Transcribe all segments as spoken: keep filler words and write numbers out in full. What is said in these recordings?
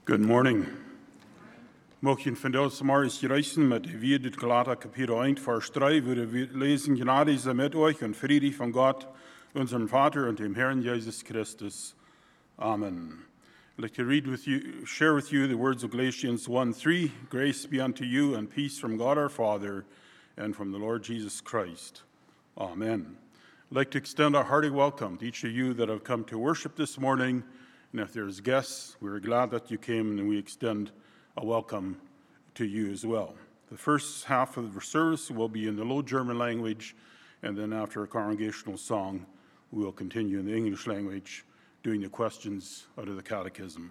Good morning. Mochten von das Morgens reisen mit wir das Galater Kapitel eins, Vers drei, würde wir lesen, Gnade sei mit euch und Friede von Gott, unserem Vater und dem Herrn Jesus Christus. Amen. I'd like to read with you, share with you the words of Galatians one three. Grace be unto you and peace from God our Father and from the Lord Jesus Christ. Amen. I'd like to extend a hearty welcome to each of you that have come to worship this morning. And if there's guests, we're glad that you came, and we extend a welcome to you as well. The first half of the service will be in the Low German language, and then after a congregational song, we'll continue in the English language, doing the questions out of the catechism.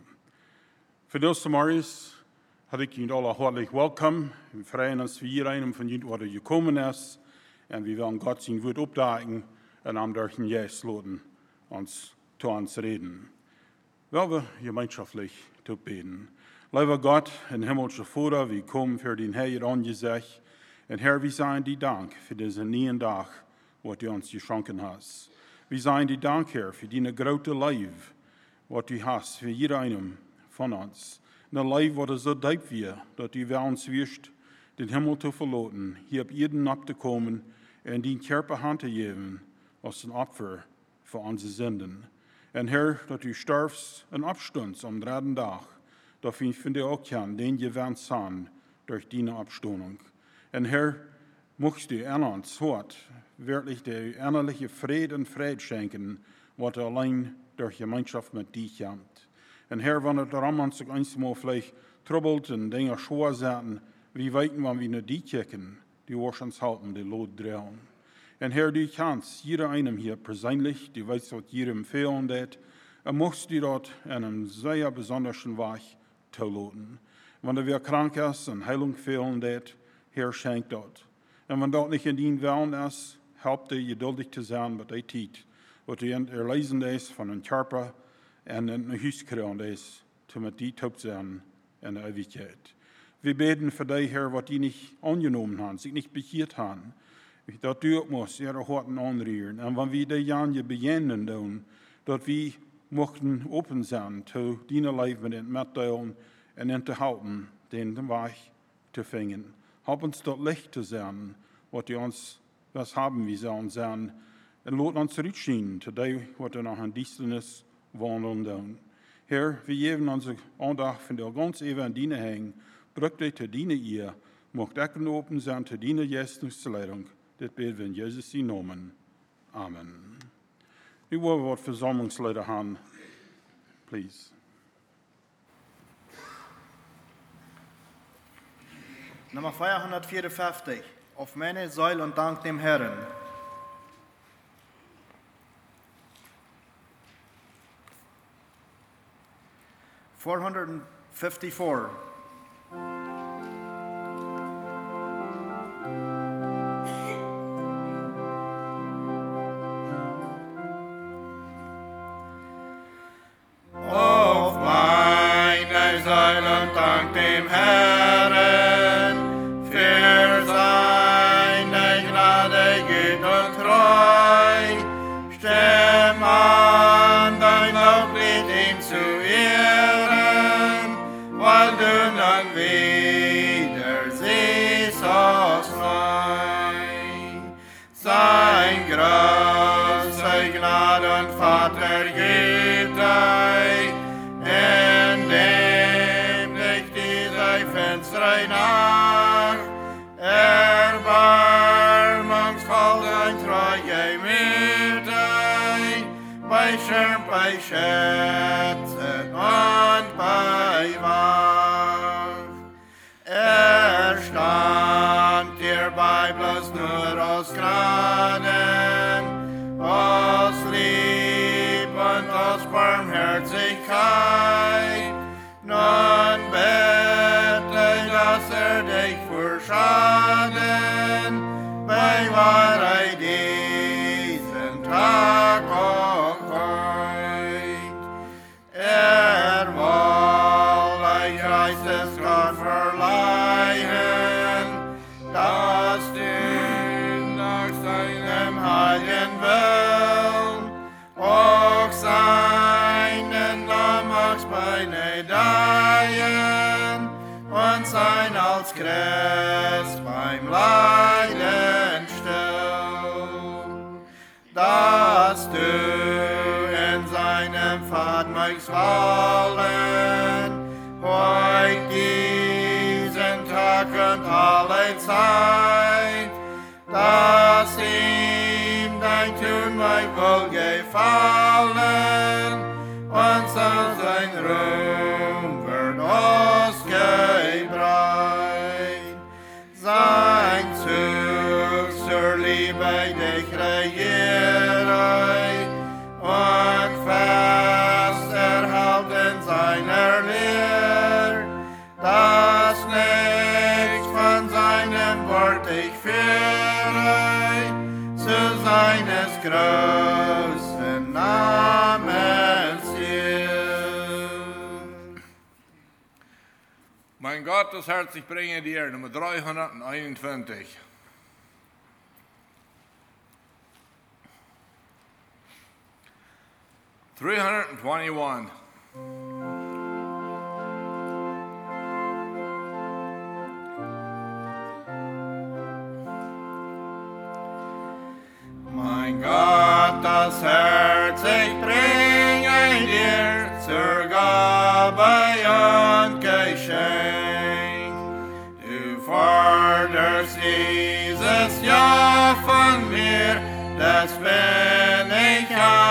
Für das Samaris had ik jullie alle hartelijk welkom. We freuen ons voor iedereen van jullie wat er gekomen is. En we willen God zijn woord opdagen en am durch den Geist laten ons zu uns reden. Wel we gemeinschaftlich te beten. Lieber Gott, ein himmlischer Vater, wir kommen für den Herr angesicht. Und Herr, wir sagen dir Dank für diesen neuen Tag, was du uns geschenkt hast. Wir sagen dir Dank, Herr, für deine große Liebe, was du hast für jeden von uns. Ein Liebe, was so deep wird, dass du uns wirst, den Himmel zu verlassen, hier auf jeden abzukommen und den Körper Hand zu geben, als ein Opfer für unsere Sünden. Und Herr, dass du stirbst und abstundst am dritten Tag, dass wir von dir auch können, den gewähnt sind durch deine Abstundung. Und Herr, möchtest du an uns heute wirklich der innerliche Friede und Frieden schenken, was allein durch Gemeinschaft mit dir kommt. Und Herr, wenn er daran uns einmal vielleicht troubled und Dinge schwer sind, wie weit wenn wir nicht die checken, die wirst uns halten, die Lot drehen. Und Herr, du kannst jeder einem hier persönlich, du weißt, was jedem fehlen wird, und möchtest du dort in einem sehr besonderen Weg tolaten. Wenn er wieder krank ist und Heilung fehlen wird, Herr, schenkt dort. Und wenn dort nicht in deinen Willen ist, help dir geduldig zu sein mit der Zeit, was du erlesen ist von einem Körper und in ein Haus kriegen ist, damit die taub sein in der Ewigkeit. Wir beten für dich, Herr, was die nicht angenommen haben, sich nicht bekehrt haben. Dat du ook moest, ihre Horten anrühren. Und wenn wir die Jahre beginnen, dann, dass wir möchten open sein, zu deiner Leben und mitteilen und enthalten, den Weg zu finden. Hab uns dort Licht zu sein, was die uns, was haben wir sollen sein, und lasst uns zurückschienen, zu dem, was wir noch an Dienstnis wandeln tun. Herr, wir geben unsere Andacht von der ganz Ewe an deine hängen, brück dich zu deiner Ehe, möcht Ecken open sein, zu deiner Geistungsleitung. Das beten wir in Jesus' Namen. Amen. Ich will was Versammlungsleiter haben, please. Nummer vierhundertvierundfünfzig. Auf meine Säule und Dank dem Herrn. four fifty-four. Dank dem Herrn für seine Gnade, Güte und Treu. Stimm an, dein Loblied ihm zu ehren, weil du dann wieder siehst aus neu. Sein große Gnade und Vater gibt euch, in dem Fenster nach, erbarmungsvoll dein treue Mitte, bei Schirm, bei Schätzen und bei Wach. Er stand dir bei bloß nur aus Gnaden, aus Lieb und aus Barmherzigkeit, nun bete, dass er dich vor Schaden bei Wahrheit diesen Tag auch heut. Er will euch Geisteskraft verleihen, dass du nach seinem Heil dass du in seinem Pfad möchtest fallen, heut diesen Tag und alle Zeit, dass ihm dein Tun mag wohl gefallen, und so sein Ruhm wird ausgebreit. Sein Zug zur Liebe dich regiere und fest erhalten seiner Lehr, dass nichts von seinem Wort dich führe, zu seines großen Namens Ziel. Mein Gott, das Herz, ich bringe dir Nummer dreihunderteinundzwanzig. three hundred twenty-one. Mein Gott, das Herz, ich bringe dir zur Gabe und Geschenk. Du forderst dieses Ja von mir, das bin ich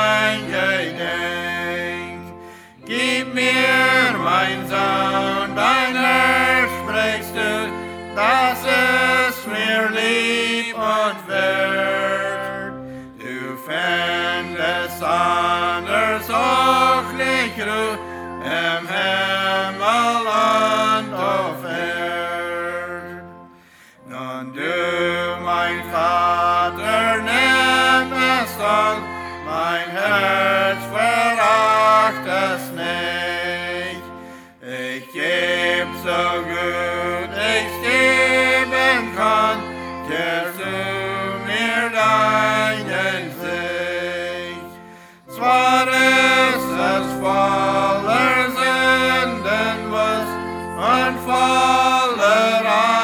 eingedenk. Gib mir, mein Sohn, dein Herz sprichst du, das ist mir lieb und wert. Du fändest anders auch nicht Ruhe im Himmel und auf Erd. Nun du, mein Vater, nimm es an, mein Herz veracht es nicht. Ich geb so gut ich geben kann, kehrst du mir deinen Sicht. Zwar ist es voller Sündenlust und voller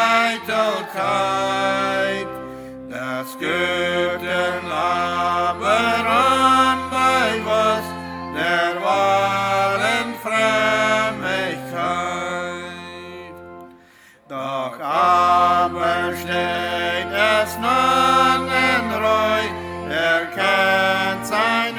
Eitelkeit, das Guten aber unbewusst der wahren Frömmigkeit. Doch aber steht es nun in Ruhe, er kennt sein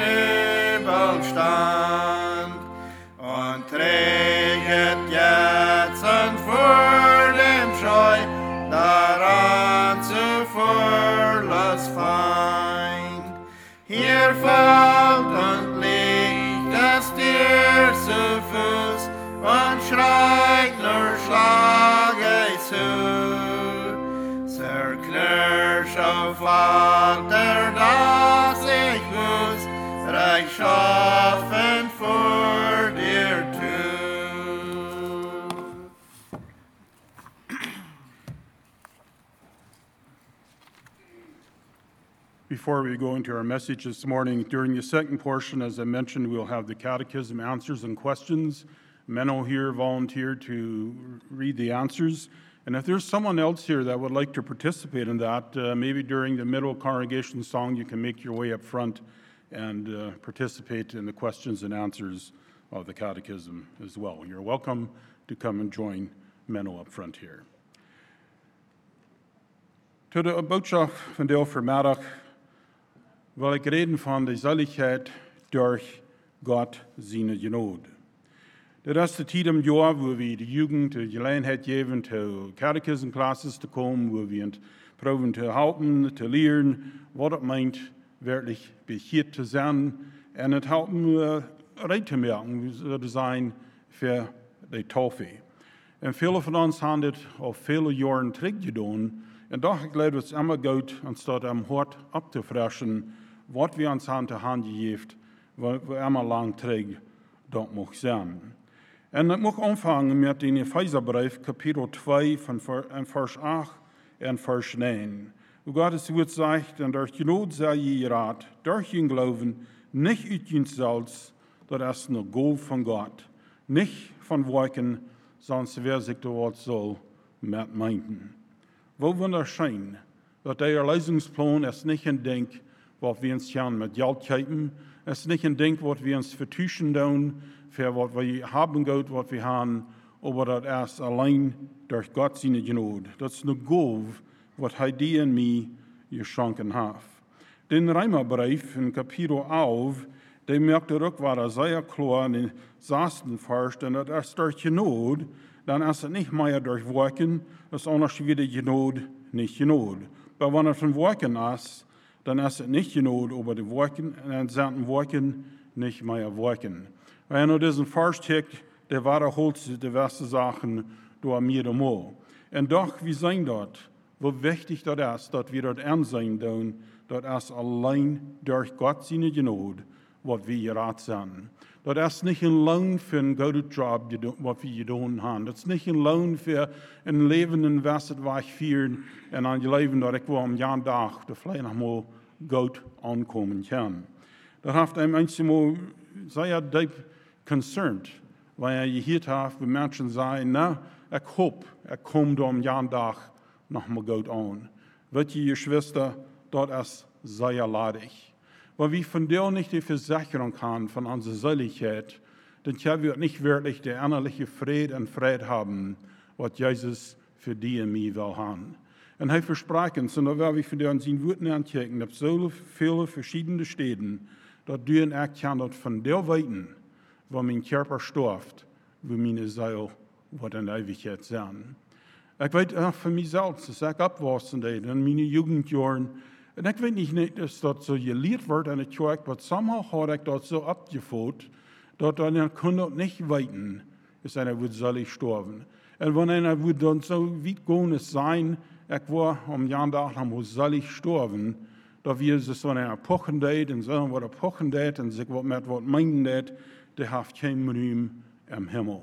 Übelstand und träget jetzt und vor dem Scheu daran zu Vorlass Feind. Hier fällt und liegt es dir zu Fuß und schreit nur schlage zu. Zerknirsch auf Vater, dass ich muss Rechtschaffen vor dir tu. Before we go into our message this morning, during the second portion, as I mentioned, we'll have the catechism answers and questions. Menno here volunteered to read the answers. And if there's someone else here that would like to participate in that, uh, maybe during the middle congregation song, you can make your way up front and uh, participate in the questions and answers of the catechism as well. You're welcome to come and join Menno up front here. To de boodschap van deel vanmiddag wil ik reden van de zaligheid door God zijn genade. Dat is de tijd im jaar waar we de jugend de gelegenheid geven te catechismclasses te komen, waar we het proberen te helpen, te leren wat het meint werkelijk begeerd te zijn en het helpen uh, rijdt te merken, te zijn voor de taufe. En vele van ons hebben dit al vele jaren teruggedaan. En toch ik leid het immer goed, anstatt am hart op te frischen, wat we ons aan de hand gegeven, wat we immer lang terug dat mag zijn. En ik mag aanvangen met in Epheserbrief, kapitel twee, van vers acht en vers negen. Wo Gott es woord zegt, en durch Genade sei je raad, durch je Glauben, nicht uit jezelfs, dat is een Gabe von Gott, nicht von Werken, sonst wer sich dort soll mit meinten. Wo wunderschön, dat der Erlösungsplan ist nicht ein Denk, was wir uns gern mit Geld kaufen. Es ist nicht ein Ding, was wir uns vertuschen tun, für was wir haben Gott, was wir haben, aber das erst allein durch Gott seine Gnade. Das ist eine Gabe, was er dir und mir geschenkt hat. Den Römerbrief in Kapitel elf, der merkt er auch, war er sehr klar in den sechsten Vers, denn das ist durch Gnade, dann ist es nicht mehr durch Werken, das ist anders wie die Gnade, nicht Gnade. Aber wenn es von Werken ist, dann ist es nicht Gnade, aber die Werken, dann sind Werken nicht mehr Werken. Wenn er diesen Vers checkt, der wiederholt sich die besten Sachen durch mir einmal. Und doch, wir sehen dort, wo wichtig das ist, dass wir dort ansehen tun, das ist allein durch Gott seine Gnade, was wir gerat sind. Das ist nicht ein Lohn für einen guten Job, was wir getan haben. Das ist nicht ein Lohn für ein Leben, in was ich führen und ein Leben, das ich am jeden Tag, das vielleicht noch mal gut ankommen kann. Das hat einem einmal sehr deep concerned, weil er gehört hat, wie Menschen sagen, na, ich hoffe, er kommt am jeden Tag noch mal gut an. Wird ihr Geschwister, dort ist sehr leidig. Weil wir von dir nicht die Versicherung haben von unserer Seligkeit, dann können wir nicht wirklich der innerliche Friede und Friede haben, was Jesus für dich und mich will haben. Und er versprochen, so da werden wir von dir an seinen Worten anchecken, auf so viele verschiedene Städten, dass du und ich kann dort von dir weiten, wo mein Körper stirbt, wo meine Seele wird in Ewigkeit sein. Ich weiß auch für mich selbst, dass ich abwachsen in meinen Jugendjahren. Und ich weiß nicht, dass das so gelehrt wird in der Kirche, aber somehow habe ich das so abgeführt, dass einer kann nicht weiten, dass einer wird selig sterben. Und wenn einer wird dann so weit gehen sein, ich war am Jahr am selig sterben, da wir so einer pochen date und so was er pochen date und sich was mit was meinen date, der hat keinen Ruhm im Himmel.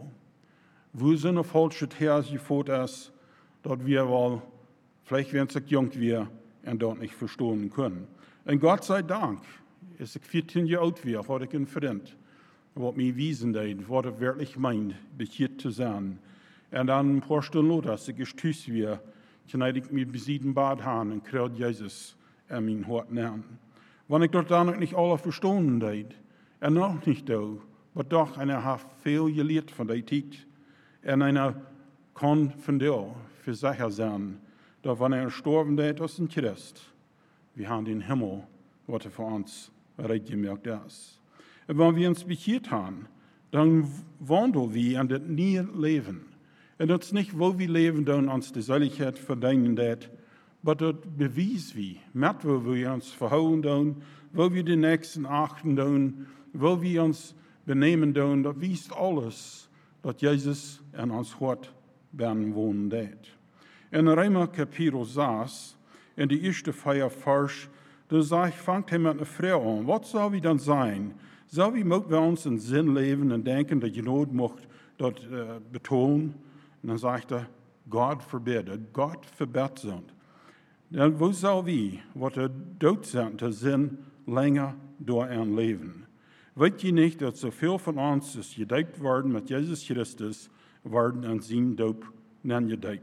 Wo sind eine falsche These geführt ist, dass wir wohl, vielleicht wenn es jung wir, und dort nicht verstehen können. Und Gott sei Dank, ist ich vierzehn Jahre alt war, hatte ich einen Freund, was mir wiesen hat, was er wirklich meint, bekehrt zu sein. Und dann ein paar Stunden später, als ich gestüßt war, kann ich mir besieden Bad haben und kriege Jesus in mein Hort nehmen. Wenn ich dort dann noch nicht alle verstanden hat, und noch nicht da, aber doch einer hat viel gelehrt von der Zeit, und einer kann von dir für sicher sein, dass wenn er gestorben ist, das ist ein Christ. Wir haben den Himmel, was er für uns bereitgemerkt ist. Und wenn wir uns bekehrt haben, dann wandeln wir in das neue Leben. Und das ist nicht, wo wir leben, dann uns die Seligkeit verdienen, aber das beweist wir, mit wo wir uns verhalten, wo wir die Nächsten achten, wo wir uns benehmen, das weist alles, dass Jesus in uns Hort werden wohnen wird. In Römer Kapitel sechs, in die erste vier Vers, da sagt, fangt er mit einer Frau an. Was soll wir dann sein? Soll wir mögen wir uns in Sinn leben und denken, dass die Not macht dort äh, betonen? Und dann sagt er, Gott verbitte, Gott verbietet sind. Dann wo soll wir, was er dort sind, der Sinn länger durch ein Leben? Weet je nicht, dass so viel von uns, das gedeiht worden mit Jesus Christus, werden an sein Doop gedeiht?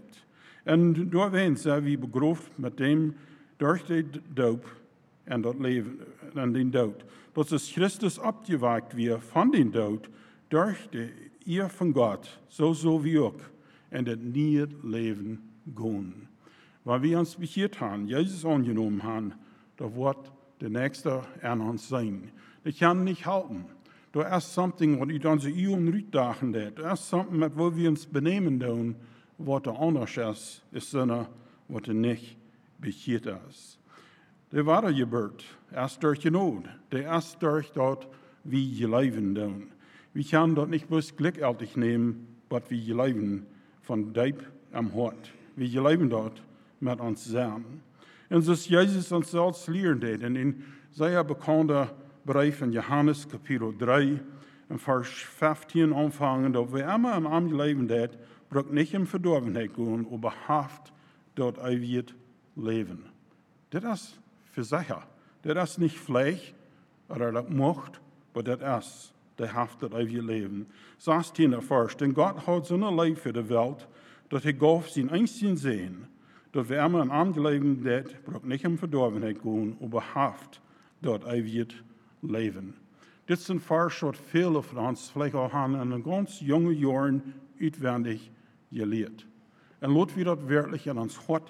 Und dort werden sie wie begroft mit dem durch den Doop und das Leben und den Tod. Dass es Christus abgewagt wird von den Tod durch die Ehe von Gott, so so wie auch, in das neue Leben gehen. Weil wir uns bekehrt haben, Jesus angenommen haben, da wird der Nächste an uns sein. Ich kann nicht halten. Da ist something, was ich dann so Ehe rückdachen hat. Da ist something, mit wo wir uns benehmen tun, was der anders ist, ist einer, was er nicht bekehrt ist. Der war der Geburt, erst durch die Not, der erst durch dort, wie wir leben tun. Wir können dort nicht bloß glücklich nehmen, was wir leben von Deib am Hort. Wir leben dort mit uns zusammen. Und so ist Jesus uns selbst lehren hat, in den sehr bekannten Brief in Johannes Kapitel drei, in Vers fünfzehn anfangen, dass wir immer in einem Leben hat, braucht nicht in Verdorbenheit gehen, aber haft dort ewig leben. Das ist für sicher. Das ist nicht Fleisch oder das Macht, aber das ist der haft dort ewig leben. Sagst hier Vers, denn Gott hat so eine Liebe für die Welt, dass er gab sein einzigen Sehen, dass wir immer in einem Leben hat, braucht nicht in Verdorbenheit gehen, aber haft dat eeuwig leven. Dit is een vers wat veel van ons vielleicht auch aan een ganz jonge jaren uitwendig geleerd. En laten we dat werkelijk in ons hart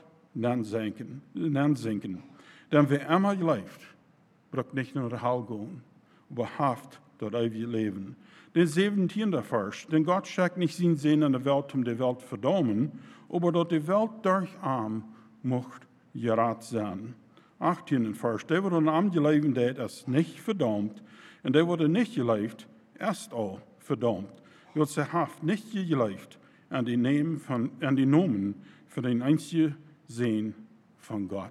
nanzinken. Denn wer immer leeft, braucht nicht nur de hel gaan, aber haft dat eeuwige leven. Den zeventiende vers, denn Gott schickt nicht sein Sinn in der Welt, um die Welt zu verdammen, aber dat die Welt durch arm mocht gerat sein. achttiende vers, der wurde arm geleven, der ist nicht verdammt, und der wurde nicht geleeft, erst all verdammt. Wird sie haft nicht geleeft an die Namen von, an die Nomen für den einzigen Sinn von Gott.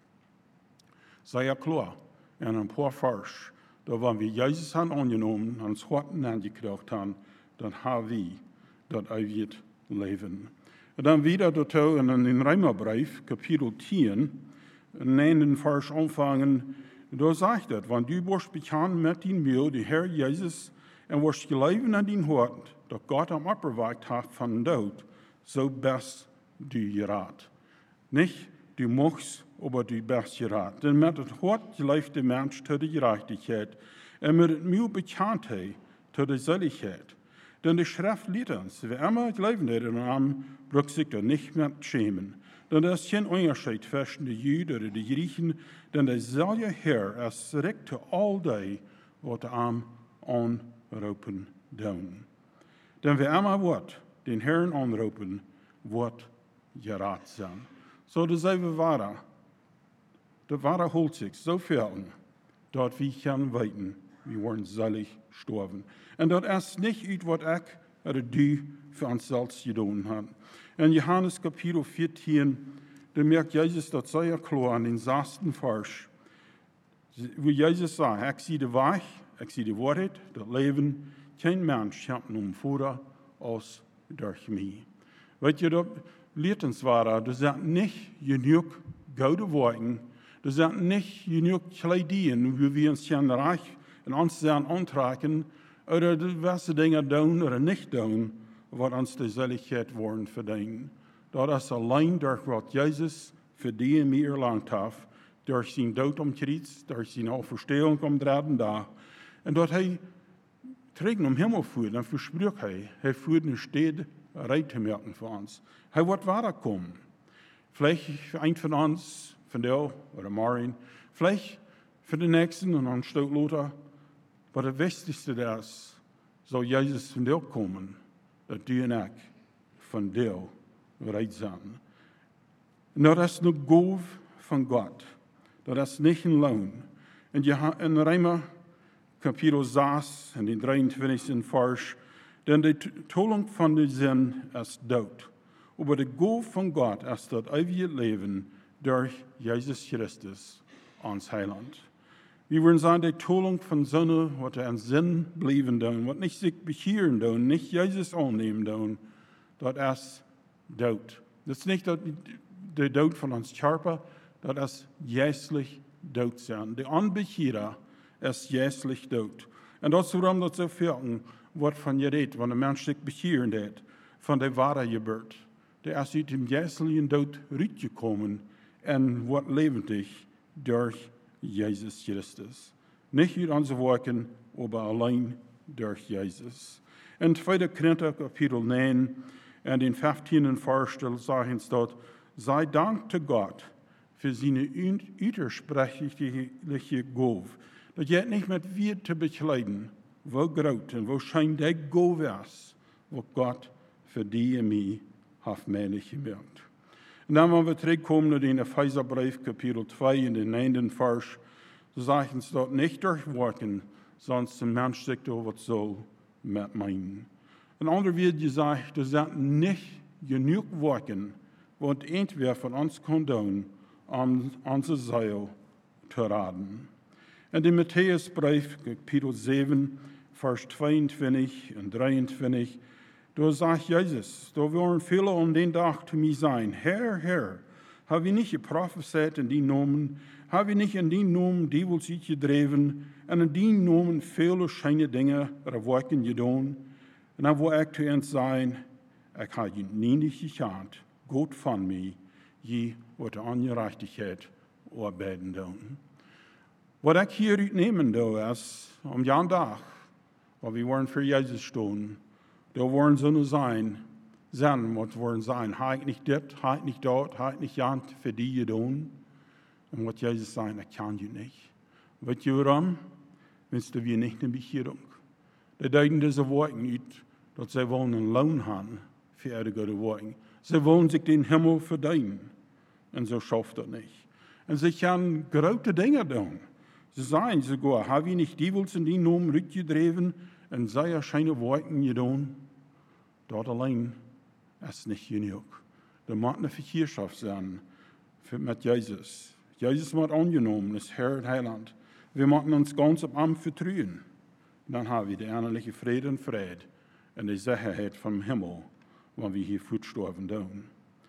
Sei ja klar, in ein paar Vers, da wenn wir Jesus haben angenommen, ans Horten angekriegt haben, dann haben wir das ewige Leben. Und dann wieder dazu in den Römerbrief, Kapitel zehn, neunten Vers anfangen, da sagt er, wenn du wirst bekennen mit deinem Mund, die Herr Jesus, und wirst geleben an dein Hort, dass Gott am Abgeweicht hat von dem Tod, so bist du gerat. Nicht du machst, aber du bist gerat. Denn mit dem Hort lebt der Mensch zu der Gerechtigkeit, und mit dem Mund Bekanntheit zu der Seligkeit. Denn die Schrift lehrt uns, wer immer leben hat in einem, braucht sich da nicht mehr schämen. Denn da ist kein Unterschied zwischen den Juden oder den Griechen, denn derselbe Herr ist direkt zu all die, was der Arm anrufen tun. Denn wer immer wird, den Herrn anrufen, wird gerat sein. So dasselbe Wahre. Der Wahre holt sich so viel, dass wir können weiten, wir wollen selig sterben. Und das ist nicht etwas, was ich oder du für uns selbst getan haben. In Johannes Kapitel vierzehn, da merkt Jesus das sehr klar an den sechsten Vers, wo Jesus sagt, ich sehe die Weg, ich sehe die Wahrheit, das Leben, kein Mensch hat nun Vater als durch mich. Weißt ihr, das Lehrensware, das sind nicht genug gute Worte, das sind nicht genug Kleidien, wie wir uns hier reich in uns sein antragen, oder was Dinge tun oder nicht tun, was uns die Seligkeit wollen verdienen. Das ist allein durch was Jesus für die und mir erlangt hat, durch sein Tod am Kreuz, durch seine Auferstehung am dritten Tag. Und dort er Trägen am Himmel führt, dann verspricht er, er führt eine Städte reit zu merken für uns. Er wird weiterkommen. Vielleicht für einen von uns, von dir oder Marin, vielleicht für den Nächsten und dann steht Lothar. Aber das Wichtigste ist, soll Jesus von dir kommen, dass du und ich von dir bereit sind. Und das ist eine Gabe von Gott. Das ist nicht ein Lohn. In Römer Kapitel sechs, in den dreiundzwanzigsten Vers, denn die Tolung von der Sinn ist Tod. Aber die Gabe von Gott ist das ewige Leben durch Jesus Christus, uns Heiland. Wir würden sagen, die Tolung von Sonne, was er an Sinn bleiben tun, was nicht sich bekehren tun, nicht Jesus annehmen tun, das ist Tod. Das ist nicht der Tod von uns Körper, das ist jässlich Tod sein. Der Unbekehrer ist jässlich Tod. Und das ist warum das so viel wird von geredet, wenn ein Mensch sich bekehren hat, von der wahre Geburt. Der ist aus dem jässlichen Tod rausgekommen und wird lebendig durch Jesus Christus. Nicht durch unsere Werke, aber allein durch Jesus. In zweiter Korinther Kapitel neun, in den fünfzehnten Vers sagen sie dort, sei Dank zu Gott für seine unersprechliche Gabe. Das geht nicht mit wir zu bekleiden, wo groß und wo scheint der Gabe ist, wo Gott für die und mich hat männlich gemerkt. Und dann, wenn wir zurückkommen in den Epheserbrief, Kapitel zwei, in den neunten Vers, so sagen sie dort nicht durch Worten, sonst ein Mensch sich über so mit meinen. Und andere wird gesagt, das sind nicht genug Worte, was entweder von uns kann tun, um unsere Seele zu raten. In dem Matthäusbrief, Kapitel sieben, Vers zweiundzwanzig und dreiundzwanzig, da sagt Jesus, da wollen viele um den Tag zu mir sein, Herr, Herr, habe ich nicht geprophezeit in die Namen, habe ich nicht in die Namen Devils gedreven, und in die Namen viele scheine Dinge oder Worte getan, und dann wo ich zu uns sein, ich habe ihn nie nicht gekannt, Gott von mir, je wird Ungerechtigkeit arbeiten tun. Wat ik hier uitnemen doe is, om Jan dag, waar we worden voor Jezus staan, daar worden zullen zijn, zijn wat worden zijn. Hij ik niet dit, hij ik niet dat, hij ik niet Jan voor die je doen. En wat Jezus zei, dat kan je niet. Weet je waarom? Wens dat we niet een Bekehrung. De duiden deze woorden uit, dat zij willen een loon hebben voor ihre gute woorden. Ze willen zich den Himmel verdienen. En zo schafft dat niet. En ze gaan grote dingen doen. Ze zeggen sogar, haben wir nicht Dievels in die Namen uitgedreven en zij erschijnen woorden gedaan? Dat alleen is niet genoeg. Er moet een verkeerschaft zijn met Jezus. Jezus wordt aangenomen als Herr en Heiland. Wir moeten uns ganz op hem vertrouwen. Dan hebben we de innerlijke vrede en vrede en de zekerheid van de Himmel, waar we hier voetstoven doen.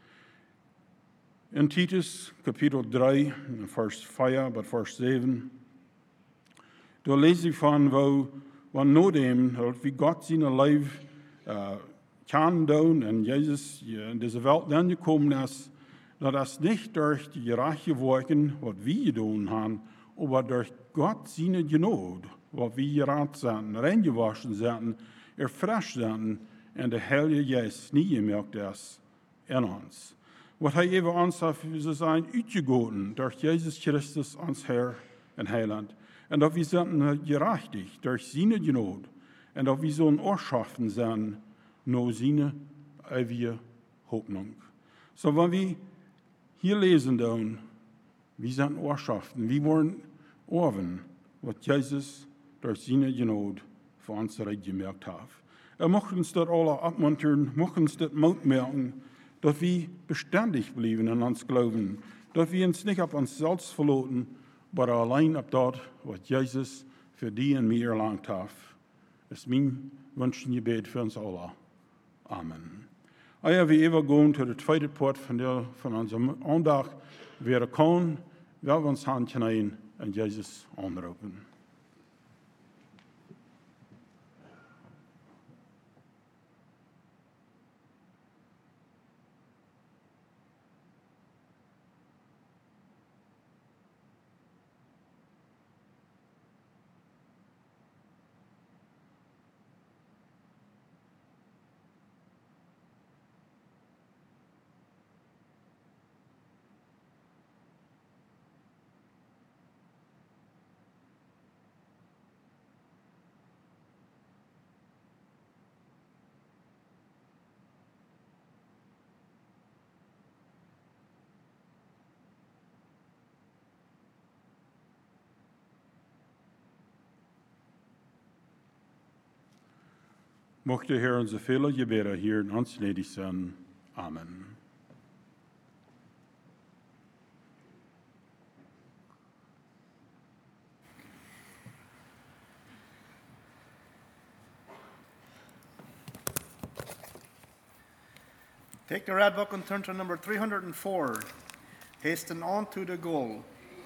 In Titus, kapitel drie, vers vier tot vers zeven, daar lees ik van waar, waar nadem, dat wie God zijn leven uh, kan doen en Jezus in deze wereld dan gekomen is, dat is niet door die gerechte werken, wat we gedaan hebben, maar door God zijn genade, wat we gered zijn, reingewaschen zijn, erfrischt zijn en de Heilige Geest niet gemerkt is in ons. Wat hij even ons heeft, ze zijn uitgegoten door Jezus Christus, ons Heer en Heiland. En dat we zijn gerechtig door zijn genade. En dat we zo'n oorschaffen zijn naar zijn eeuwige hoopnung. Zo, wenn we hier lezen doen, we zijn oorschaffen, we worden oven wat Jezus door zijn genade voor ons recht gemerkt heeft. Er mocht ons dat alle opmunteren, mocht ons dat moed merken, dat we beständig blijven in ons geloven, dat we ons niet op onszelf verlaten, maar alleen op dat wat Jezus voor die en mij erlangt heeft. Dat is mijn wens en gebed voor ons allen. Amen. Eer we even gaan tot de tweede part van, de, van onze aandacht, weer kan, wel we ons hand knijden en Jezus aanroepen. Mocht de Heer onze vele gebeden hier in ons ledig zijn. Amen. Take the red book and turn to number three hundred four. Hasten on to the goal.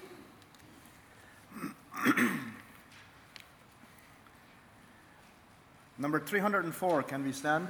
Number three hundred four, can we stand?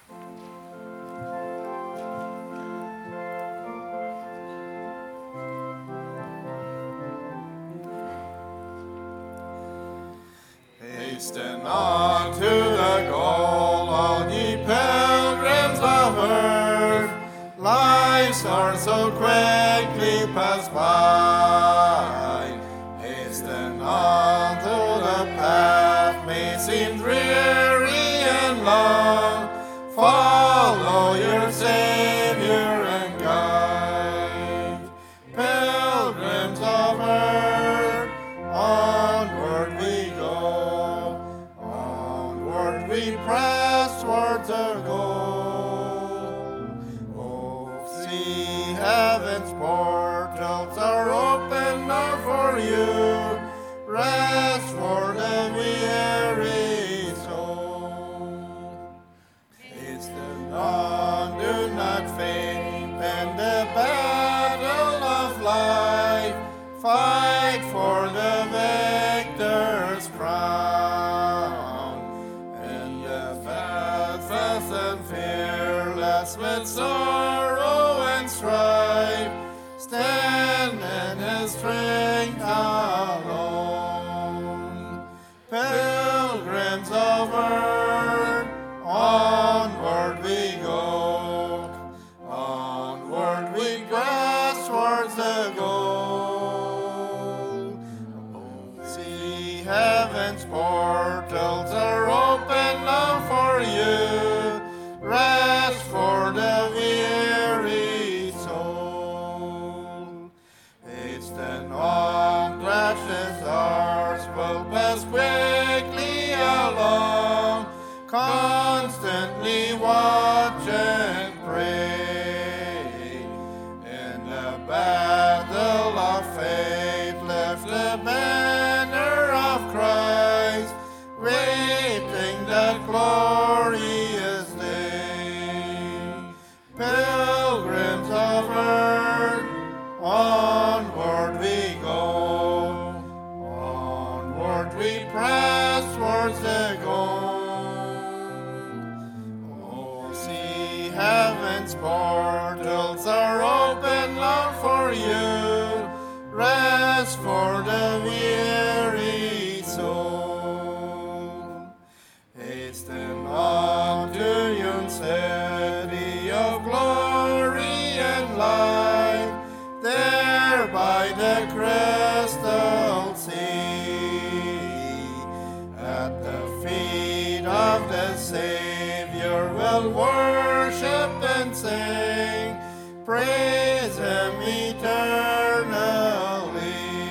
Hasten on to the goal, all ye pilgrims of earth. Lives are so quickly passed by. Hasten on to the path may seem dreary and long. Follow your Savior and guide. Pilgrims of earth, onward we go. Onward we press towards our goal. Oh, see heaven's portals are open now for you. Rest for the weary soul. Hasten on, do not faint, in the battle of life. Fight for the victor's crown. In the steadfast and heaven's portals are open now for you. Rest for the weary soul. Hasten on, precious hours will pass quickly along. Constantly watch and pray. In the battle of faith, lift the banner of Christ, waiting that glorious day. Pilgrims of earth, onward we go, onward we press towards the goal. Oh, see, heaven's portals are open now for you. Rest for the weary soul. Hasten on to yon city of glory and light, there by the crystal sea. At the feet of the Savior we'll worship and sing, praise Him eternally.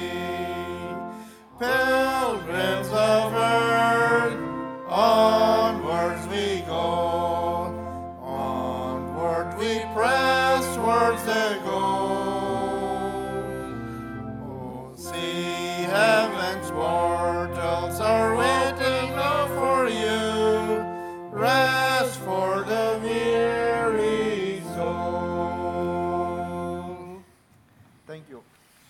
Pilgrims of earth, onwards we go, onward we press towards the goal. Oh, see, heaven's portals are waiting now for you. Rest for the weary soul. Thank you.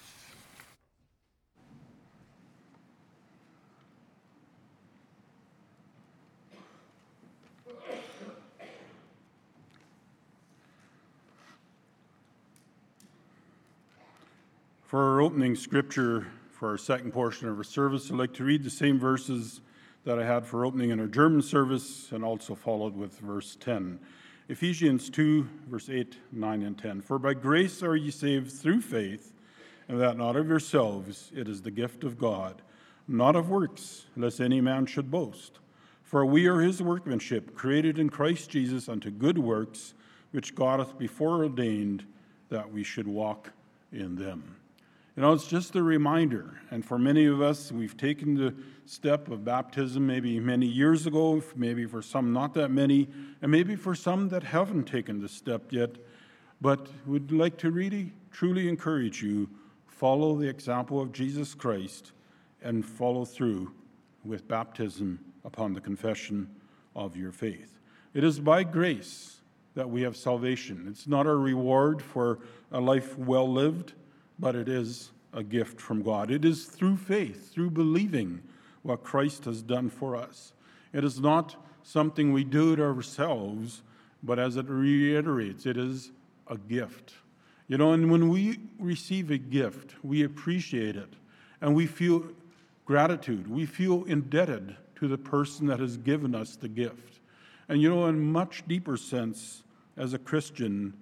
For our opening scripture for our second portion of our service, I'd like to read the same verses that I had for opening in our German service and also followed with verse ten. Ephesians two, verse eight, nine, and ten. For by grace are ye saved through faith, and that not of yourselves, it is the gift of God, not of works, lest any man should boast. For we are his workmanship, created in Christ Jesus unto good works, which God hath before ordained that we should walk in them. You know, it's just a reminder, and for many of us, we've taken the step of baptism maybe many years ago, maybe for some not that many, and maybe for some that haven't taken the step yet, but would like to really, truly encourage you, follow the example of Jesus Christ and follow through with baptism upon the confession of your faith. It is by grace that we have salvation. It's not a reward for a life well lived, but it is a gift from God. It is through faith, through believing what Christ has done for us. It is not something we do it ourselves, but as it reiterates, it is a gift. You know, and when we receive a gift, we appreciate it, and we feel gratitude. We feel indebted to the person that has given us the gift. And you know, in a much deeper sense, as a Christian,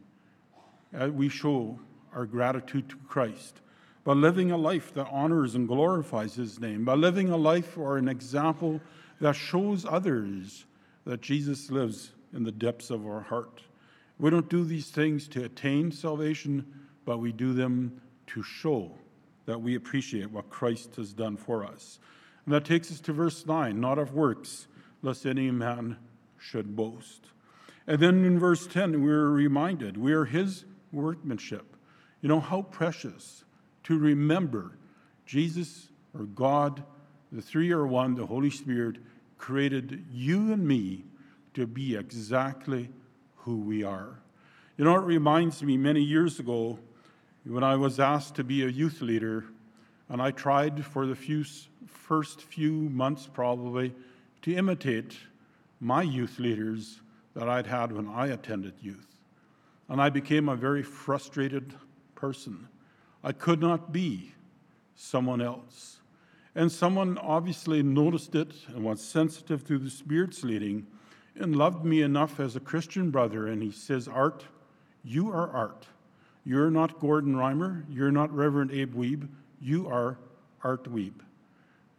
we show our gratitude to Christ by living a life that honors and glorifies His name, by living a life or an example that shows others that Jesus lives in the depths of our heart. We don't do these things to attain salvation, but we do them to show that we appreciate what Christ has done for us. And that takes us to verse nine, not of works, lest any man should boast. And then in verse ten, we're reminded we are His workmanship. You know how precious to remember Jesus or God, the three are one, the Holy Spirit, created you and me to be exactly who we are. You know, it reminds me many years ago when I was asked to be a youth leader, and I tried for the few, first few months probably to imitate my youth leaders that I'd had when I attended youth. And I became a very frustrated person. I could not be someone else. And someone obviously noticed it and was sensitive to the Spirit's leading and loved me enough as a Christian brother. And he says, Art, you are Art. You're not Gordon Reimer. You're not Reverend Abe Weeb. You are Art Weeb.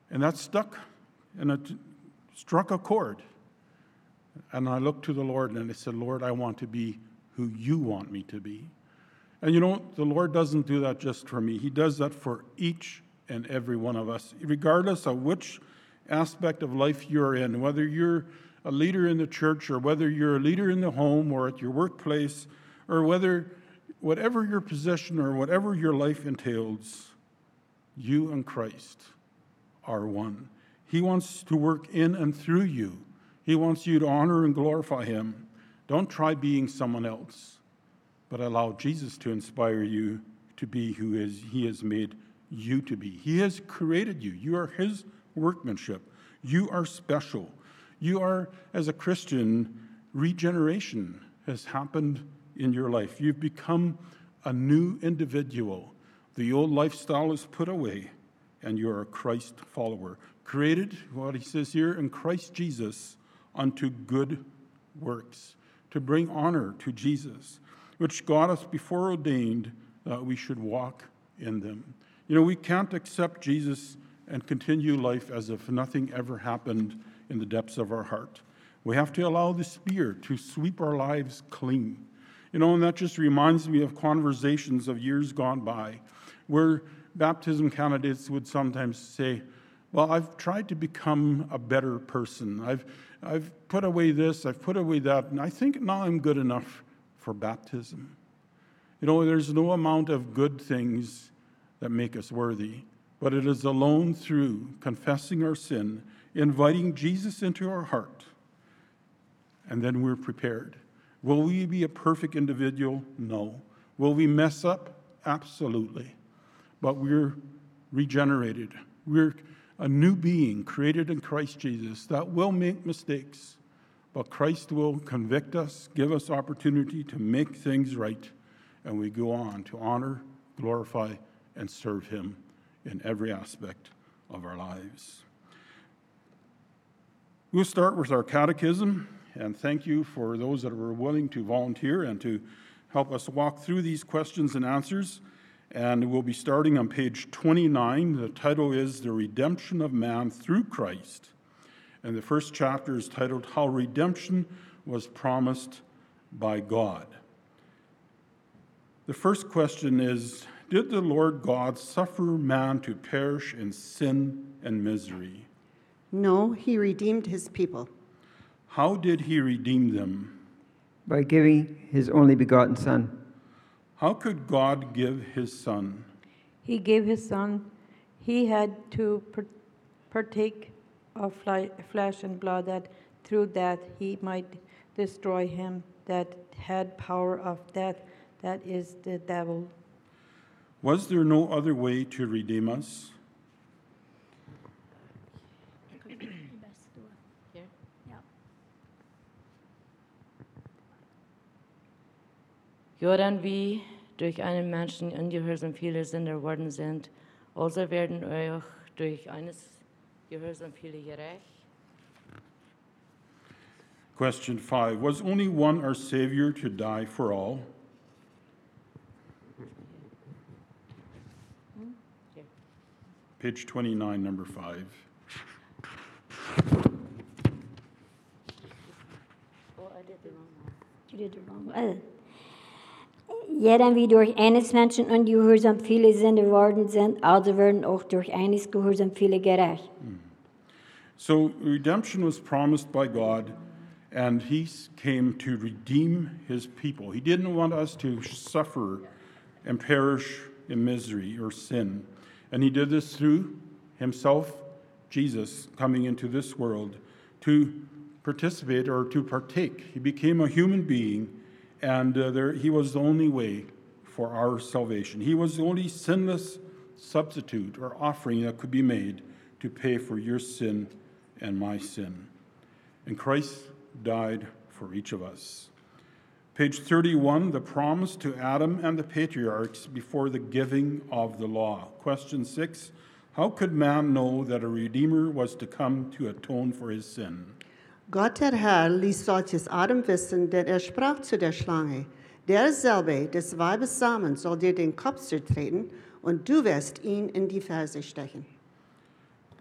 And that stuck, and it struck a chord. And I looked to the Lord and I said, Lord, I want to be who you want me to be. And you know, the Lord doesn't do that just for me. He does that for each and every one of us, regardless of which aspect of life you're in, whether you're a leader in the church or whether you're a leader in the home or at your workplace, or whether whatever your position or whatever your life entails, you and Christ are one. He wants to work in and through you. He wants you to honor and glorify him. Don't try being someone else, but allow Jesus to inspire you to be who is he has made you to be. He has created you. You are his workmanship. You are special. You are, as a Christian, regeneration has happened in your life. You've become a new individual. The old lifestyle is put away, and you're a Christ follower. Created, what he says here, in Christ Jesus unto good works, to bring honor to Jesus, which God hath before ordained that we should walk in them. You know, we can't accept Jesus and continue life as if nothing ever happened in the depths of our heart. We have to allow the Spirit to sweep our lives clean. You know, and that just reminds me of conversations of years gone by where baptism candidates would sometimes say, well, I've tried to become a better person. I've I've put away this, I've put away that, and I think now I'm good enough for baptism. You know, there's no amount of good things that make us worthy, but it is alone through confessing our sin, inviting Jesus into our heart, and then we're prepared. Will we be a perfect individual? No. Will we mess up? Absolutely. But we're regenerated. We're a new being created in Christ Jesus that will make mistakes, but Christ will convict us, give us opportunity to make things right, and we go on to honor, glorify, and serve him in every aspect of our lives. We'll start with our catechism, and thank you for those that were willing to volunteer and to help us walk through these questions and answers. And we'll be starting on page twenty-nine. The title is The Redemption of Man Through Christ. And the first chapter is titled How Redemption Was Promised by God. The first question is, did the Lord God suffer man to perish in sin and misery? No, he redeemed his people. How did he redeem them? By giving his only begotten Son. How could God give his Son? He gave his Son. He had to partake of flesh and blood, that through that he might destroy him that had power of death, that is the devil. Was there no other way to redeem us? Ja, dann wie durch einen Menschen ungehorsam viele Sünder worden sind, also werden euch durch eines Gehorsam viele gerecht. Question five, was only one our Savior to die for all? Page twenty-nine, number five. Oh, I did the wrong one. You did the wrong one. Ja, dann wie durch eines Menschen ungehorsam viele Sünder geworden sind, also werden auch durch eines Gehorsam viele gerecht. So redemption was promised by God, and he came to redeem his people. He didn't want us to suffer and perish in misery or sin. And he did this through himself, Jesus, coming into this world to participate or to partake. He became a human being, and uh, there, he was the only way for our salvation. He was the only sinless substitute or offering that could be made to pay for your sin and my sin. And Christ died for each of us. Page thirty-one, the promise to Adam and the patriarchs before the giving of the law. Question six, how could man know that a Redeemer was to come to atone for his sin? Gott der Herr ließ solches Adam wissen, denn er sprach zu der Schlange, derselbe des Weibes Samen soll dir den Kopf zertreten, und du wirst ihn in die Ferse stechen.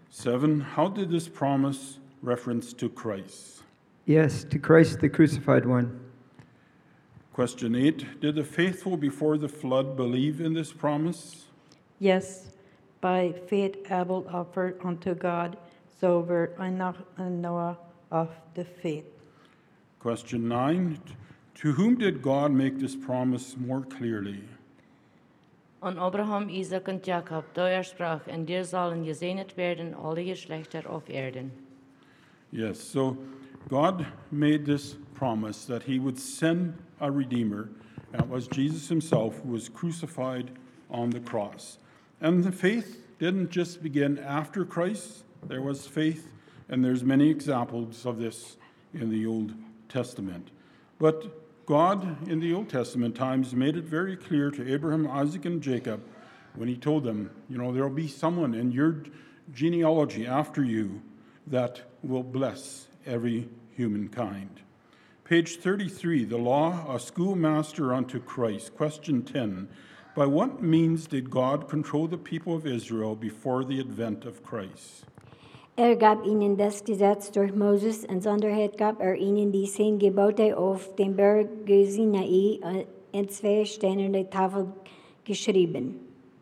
Seven, how did this promise reference to Christ? Yes, to Christ the crucified one. Question eight, did the faithful before the flood believe in this promise? Yes, by faith Abel offered unto God, so were Enoch and Noah of the faith. Question nine, to whom did God make this promise more clearly? An Abraham, Isaac und Jakob, da er sprach, in dir sollen gesegnet werden alle Geschlechter auf Erden. Yes, so God made this promise that he would send a Redeemer, and it was Jesus himself who was crucified on the cross. And the faith didn't just begin after Christ. There was faith, and there's many examples of this in the Old Testament. But God, in the Old Testament times, made it very clear to Abraham, Isaac, and Jacob when he told them, you know, there will be someone in your genealogy after you that will bless every humankind. Page thirty-three, the law, a schoolmaster unto Christ. Question ten, by what means did God control the people of Israel before the advent of Christ? Er gab ihnen das Gesetz durch Moses, in Sonderheit gab er ihnen die zehn Gebote auf dem Berge Sinai in zwei steinerne Tafeln geschrieben.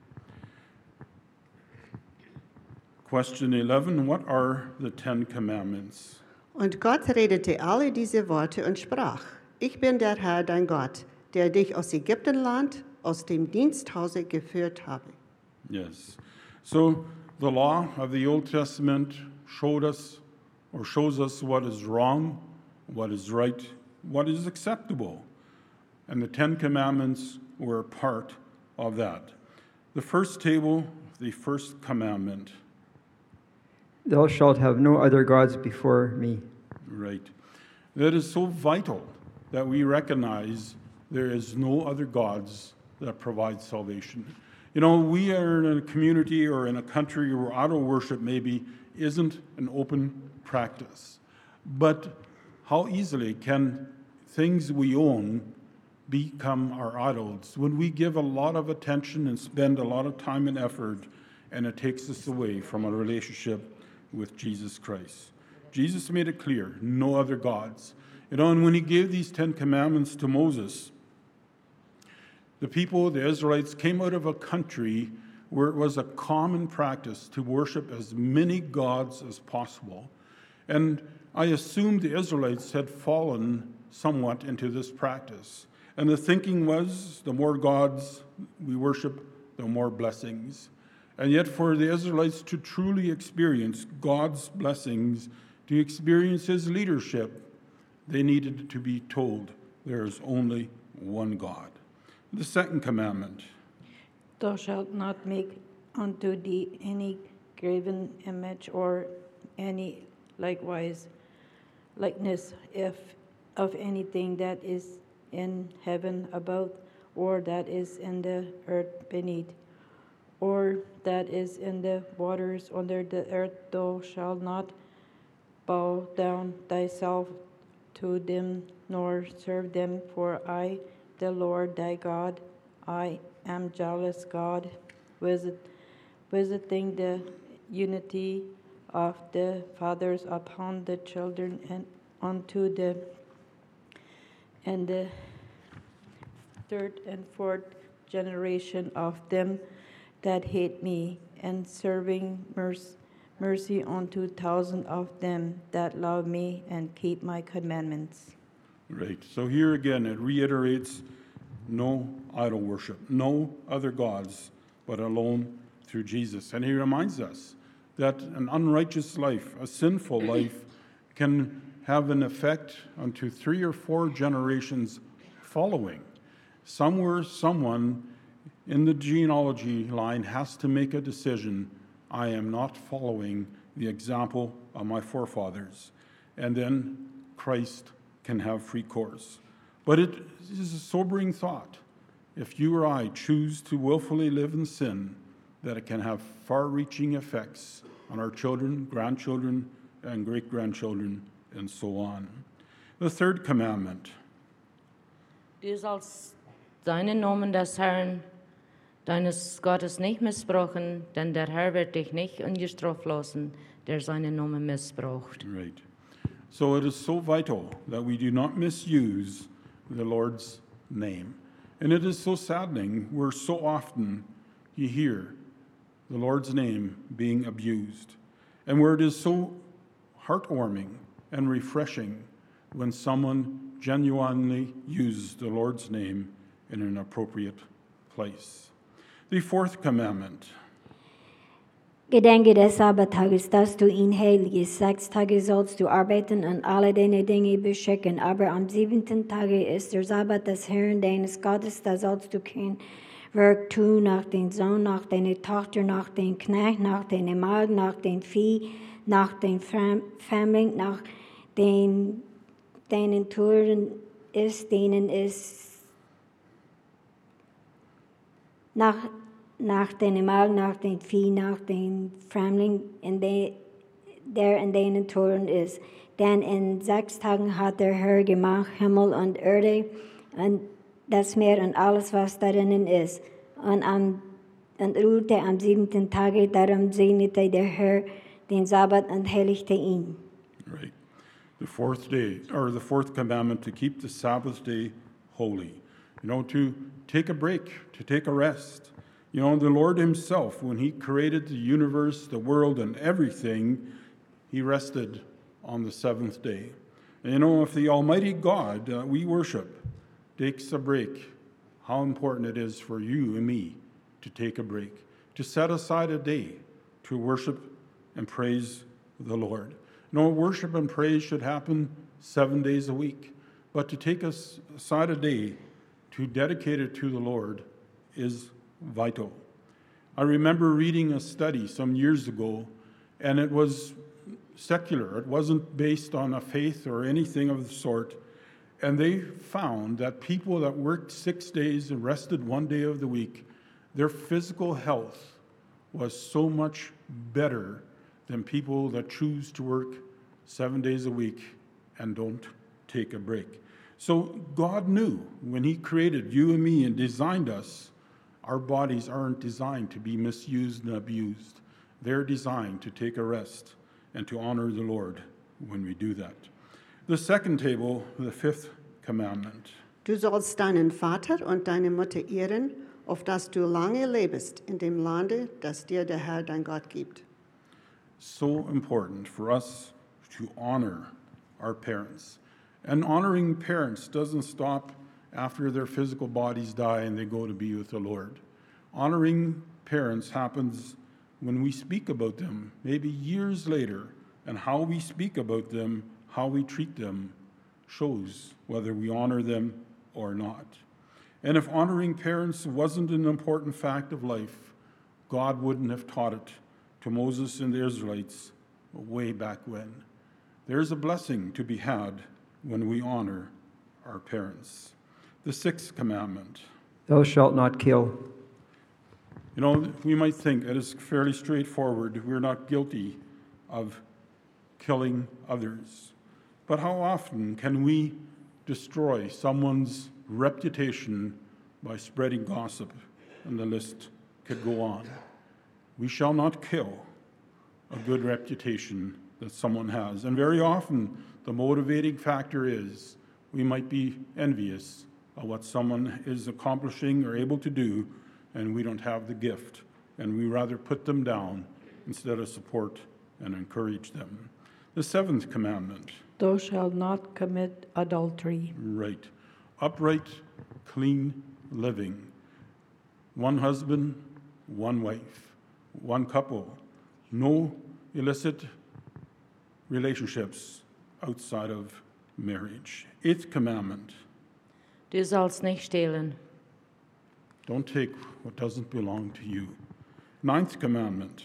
Question eleven, what are the Ten Commandments? Und Gott redete alle diese Worte und sprach, ich bin der Herr, dein Gott, der dich aus Ägyptenland, aus dem Diensthause geführt habe. Yes. So the law of the Old Testament showed us or shows us what is wrong, what is right, what is acceptable. And the Ten Commandments were a part of that. The first table, the first commandment. Thou shalt have no other gods before me. Right. That is so vital that we recognize there is no other gods that provide salvation. You know, we are in a community or in a country where idol worship maybe isn't an open practice. But how easily can things we own become our idols when we give a lot of attention and spend a lot of time and effort, and it takes us away from a relationship with Jesus Christ? Jesus made it clear, no other gods. You know, and when he gave these Ten Commandments to Moses, the people, the Israelites, came out of a country where it was a common practice to worship as many gods as possible. And I assume the Israelites had fallen somewhat into this practice. And the thinking was, the more gods we worship, the more blessings. And yet for the Israelites to truly experience God's blessings, to experience his leadership, they needed to be told there is only one God. The second commandment. Thou shalt not make unto thee any graven image or any likewise likeness if of anything that is in heaven above, or that is in the earth beneath, or that is in the waters under the earth. Thou shalt not bow down thyself to them, nor serve them, for I, the Lord thy God, I am jealous God, visit, visiting the unity of the fathers upon the children and unto the and the third and fourth generation of them that hate me, and serving mercy, mercy unto thousand of them that love me and keep my commandments. Right. So here again, it reiterates no idol worship, no other gods, but alone through Jesus. And he reminds us that an unrighteous life, a sinful life, can have an effect unto three or four generations following. Somewhere, someone in the genealogy line has to make a decision. I am not following the example of my forefathers. And then Christ can have free course. But it is a sobering thought. If you or I choose to willfully live in sin, that it can have far-reaching effects on our children, grandchildren, and great-grandchildren, and so on. The third commandment. Du sollst deinen Namen des Herrn, Deines Gottes nicht missbrauchen, denn der Herr wird dich nicht ungestraft lassen, der seinen Namen missbraucht. Right. So it is so vital that we do not misuse the Lord's name. And it is so saddening where so often you hear the Lord's name being abused, and where it is so heartwarming and refreshing when someone genuinely uses the Lord's name in an appropriate place. The fourth commandment. Gedenke des Sabbattages, dass du ihn heiligst. Sechs Tage sollst du arbeiten und alle deine Dinge beschicken. Aber am siebenten Tage ist der Sabbat des Herrn deines Gottes. Da sollst du kein Werk tun nach den Sohn, nach deiner Tochter, nach den Knecht, nach deinem Magd, nach den Vieh, nach den Fremdling, nach den deinen Toren ist, denen es nach nach deinem Magd, nach den Vieh, nach den Fremdling, in de, der in deinen Toren ist. Denn in sechs Tagen hat der Herr gemacht Himmel und Erde und das Meer und alles, was darinnen ist. Und, am, und ruhte am siebenten Tage, darum segnete der Herr den Sabbat und heiligte ihn. Right. The fourth day, or the fourth commandment, to keep the Sabbath day holy. You know, to take a break, to take a rest. You know, the Lord himself, when he created the universe, the world, and everything, he rested on the seventh day. And you know, if the Almighty God uh, we worship takes a break, how important it is for you and me to take a break, to set aside a day to worship and praise the Lord. You know, worship and praise should happen seven days a week, but to take us aside a day to dedicate it to the Lord is vital. I remember reading a study some years ago, and it was secular. It wasn't based on a faith or anything of the sort. And they found that people that worked six days and rested one day of the week, their physical health was so much better than people that choose to work seven days a week and don't take a break. So God knew when he created you and me and designed us, our bodies aren't designed to be misused and abused. They're designed to take a rest and to honor the Lord when we do that. The second table, the fifth commandment. Du sollst deinen Vater und deine Mutter ehren, auf dass du lange lebst in dem Lande, das dir der Herr dein Gott gibt. So important for us to honor our parents. And honoring parents doesn't stop after their physical bodies die and they go to be with the Lord. Honoring parents happens when we speak about them, maybe years later, and how we speak about them, how we treat them, shows whether we honor them or not. And if honoring parents wasn't an important fact of life, God wouldn't have taught it to Moses and the Israelites way back when. There's a blessing to be had when we honor our parents. The sixth commandment. Thou shalt not kill. You know, we might think it is fairly straightforward. We're not guilty of killing others. But how often can we destroy someone's reputation by spreading gossip? And the list could go on. We shall not kill a good reputation that someone has. And very often, the motivating factor is we might be envious of what someone is accomplishing or able to do, and we don't have the gift. And we rather put them down instead of support and encourage them. The seventh commandment. Thou shalt not commit adultery. Right. Upright, clean living. One husband, one wife, one couple. No illicit relationships outside of marriage. Eighth commandment. Du sollst nicht stehlen. Don't take what doesn't belong to you. Ninth commandment.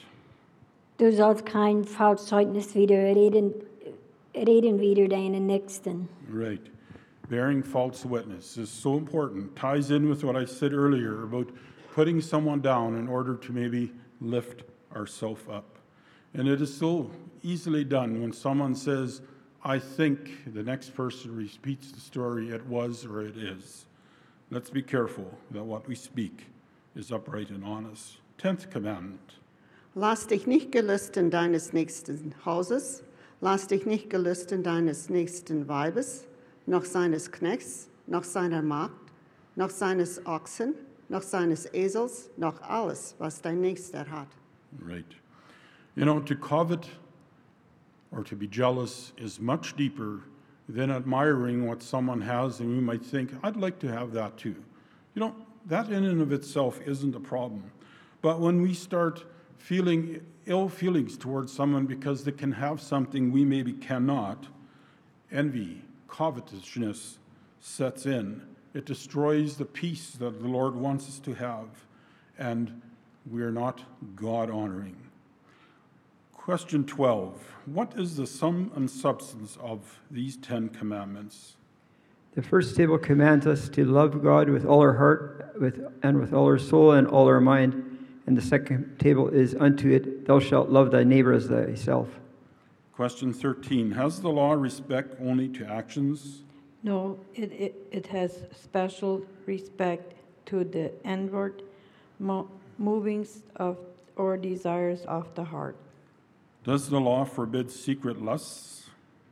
Du sollst kein Falschzeugnis widerreden, reden wider deinen Nächsten. Right. Bearing false witness is so important. Ties in with what I said earlier about putting someone down in order to maybe lift ourselves up. And it is so easily done when someone says, I think the next person repeats the story, it was or it is. Let's be careful that what we speak is upright and honest. Tenth commandment. Lass dich nicht gelüsten deines nächsten Hauses, lass dich nicht gelüsten deines nächsten Weibes, noch seines Knechts, noch seiner Magd, noch seines Ochsen, noch seines Esels, noch alles, was dein Nächster hat. Right. You know, to covet or to be jealous is much deeper than admiring what someone has, and we might think, I'd like to have that too. You know, that in and of itself isn't a problem. But when we start feeling ill feelings towards someone because they can have something we maybe cannot, envy, covetousness sets in. It destroys the peace that the Lord wants us to have, and we are not God-honoring. Question twelve. What is the sum and substance of these Ten Commandments? The first table commands us to love God with all our heart with, and with all our soul and all our mind. And the second table is unto it, thou shalt love thy neighbor as thyself. Question thirteen. Has the law respect only to actions? No, it, it, it has special respect to the inward mo- movings of or desires of the heart. Does the law forbid secret lusts?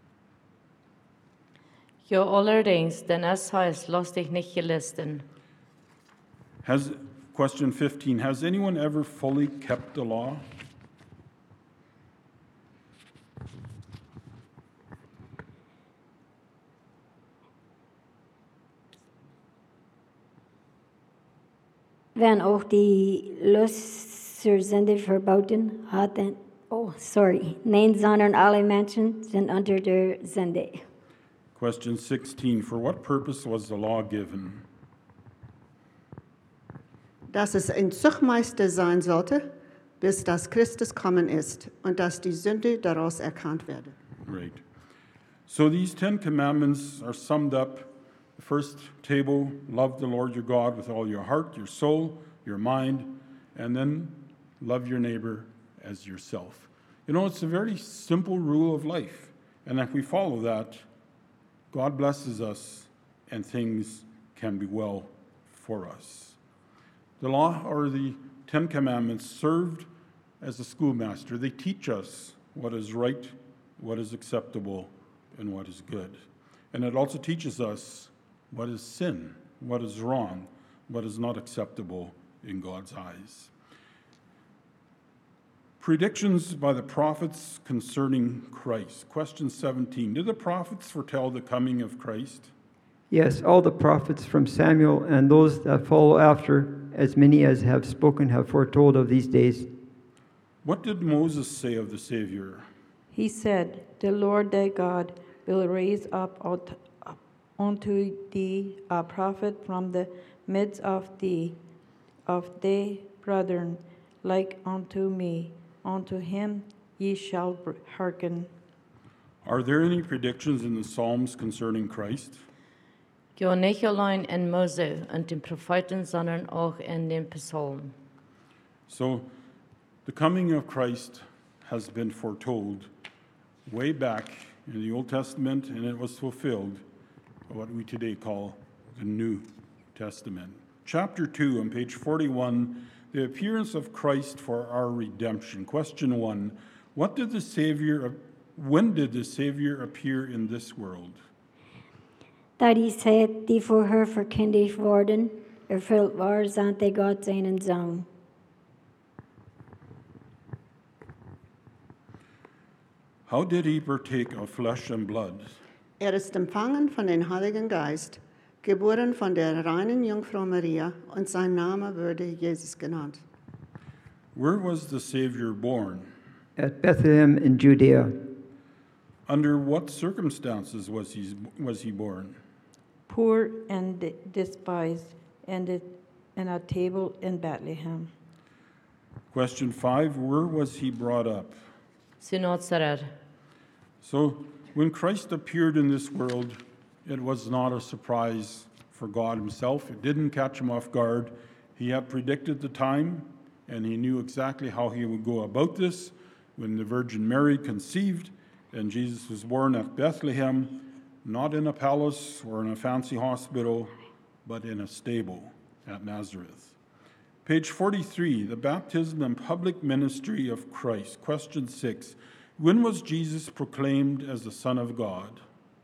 Ja, allerdings, denn es heißt, lass dich nicht gelüsten. Has question fifteen. Has anyone ever fully kept the law? Wenn auch die Lüstersünden verboten hatten, oh, sorry, nein, sondern alle Menschen sind unter der Sünde. Question sixteen. For what purpose was the law given? Dass es ein Zuchtmeister sein sollte, bis das Christus kommen ist und dass die Sünde daraus erkannt werde. Right. So these Ten Commandments are summed up. The first table, love the Lord your God with all your heart, your soul, your mind, and then love your neighbor as yourself. You know, it's a very simple rule of life. And if we follow that, God blesses us and things can be well for us. The law, or the Ten Commandments, served as a schoolmaster. They teach us what is right, what is acceptable, and what is good. And it also teaches us what is sin, what is wrong, what is not acceptable in God's eyes. Predictions by the prophets concerning Christ. Question seventeen. Did the prophets foretell the coming of Christ? Yes, all the prophets from Samuel and those that follow after, as many as have spoken, have foretold of these days. What did Moses say of the Savior? He said, the Lord thy God will raise up out, up unto thee a prophet from the midst of thee, of thy brethren, like unto me. Unto him ye shall hearken. Are there any predictions in the Psalms concerning Christ? Ja, nicht allein in Mose und den Propheten, sondern auch in den Psalmen. So, the coming of Christ has been foretold way back in the Old Testament, and it was fulfilled in what we today call the New Testament. Chapter two, on page forty-one, the appearance of Christ for our redemption. Question one, what did the Savior, when did the Savior appear in this world? Da die Zeit, die vorher verkündigt worden, erfüllt war, sandte Gott seinen Sohn. How did he partake of flesh and blood? Er ist empfangen von dem Heiligen Geist, geboren von der reinen Jungfrau Maria, und sein Name wurde Jesus genannt. Where was the Savior born? At Bethlehem in Judea. Under what circumstances was he, was he born? Poor and despised, and at a table in Bethlehem. Question five, where was he brought up? Synazaret. So, when Christ appeared in this world, it was not a surprise for God himself. It didn't catch him off guard. He had predicted the time, and he knew exactly how he would go about this when the Virgin Mary conceived, and Jesus was born at Bethlehem, not in a palace or in a fancy hospital, but in a stable at Nazareth. Page forty-three, the baptism and public ministry of Christ. Question six, when was Jesus proclaimed as the Son of God?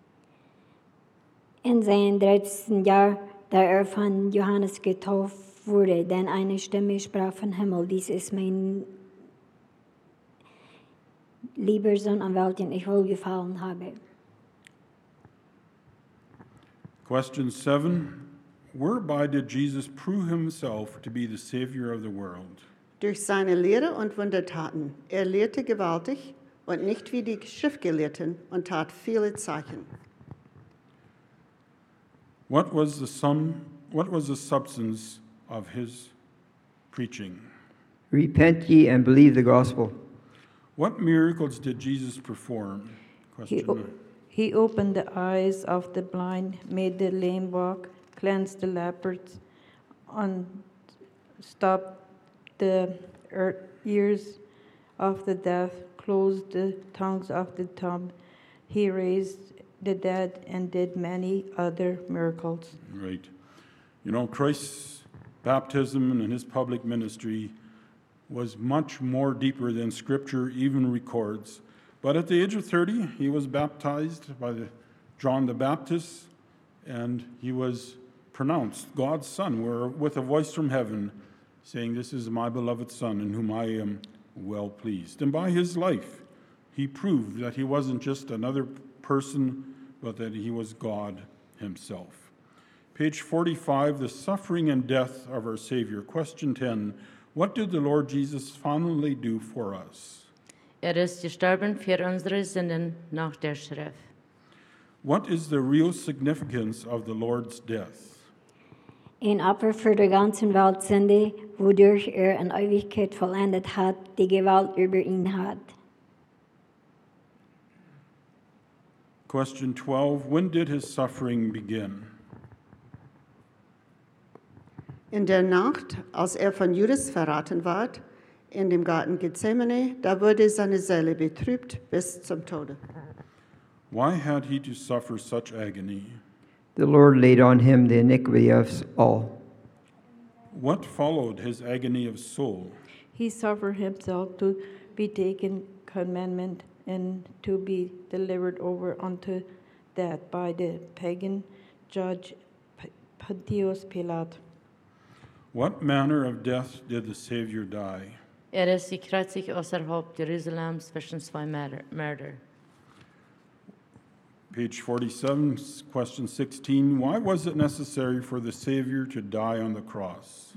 In seinem dreizehnten Jahr, da er von Johannes getauft wurde, denn eine Stimme sprach vom Himmel, dies ist mein lieber Sohn, an welchen ich wohlgefallen habe. Question seven, whereby did Jesus prove himself to be the Savior of the world? Durch seine Lehre und Wundertaten. Er lehrte gewaltig und nicht wie die Schriftgelehrten und tat viele Zeichen. What was the sum, what was the substance of his preaching? Repent ye and believe the gospel. What miracles did Jesus perform? He, Question o- nine. he opened the eyes of the blind, made the lame walk, cleansed the lepers, unstopped the ear- ears of the deaf, closed the tongues of the dumb. He raised the dead and did many other miracles. Right. You know, Christ's baptism and his public ministry was much more deeper than Scripture even records. But at the age of thirty, he was baptized by the, John the Baptist, and he was pronounced God's Son, where, with a voice from heaven saying, "This is my beloved Son, in whom I am well pleased." And by his life, he proved that he wasn't just another person, but that he was God himself. Page forty-five, the suffering and death of our Savior. Question ten, what did the Lord Jesus finally do for us? Er ist gestorben für unsere Sünden nach der Schrift. What is the real significance of the Lord's death? Ein Opfer für die ganze Welt Sünde, wodurch er in Ewigkeit vollendet hat, die Gewalt über ihn hat. Question twelve, when did his suffering begin? In der Nacht, als er von Judas verraten ward, in dem Garten Gethsemane, da wurde seine Seele betrübt bis zum Tode. Why had he to suffer such agony? The Lord laid on him the iniquity of us all. What followed his agony of soul? He suffered himself to be taken commandment and to be delivered over unto death by the pagan judge P- Pontius Pilate. What manner of death did the Savior die? Er ist gekreuzigt außerhalb Jerusalems zwischen zwei Mörder. Mörder. Page forty-seven, question sixteen, why was it necessary for the Savior to die on the cross?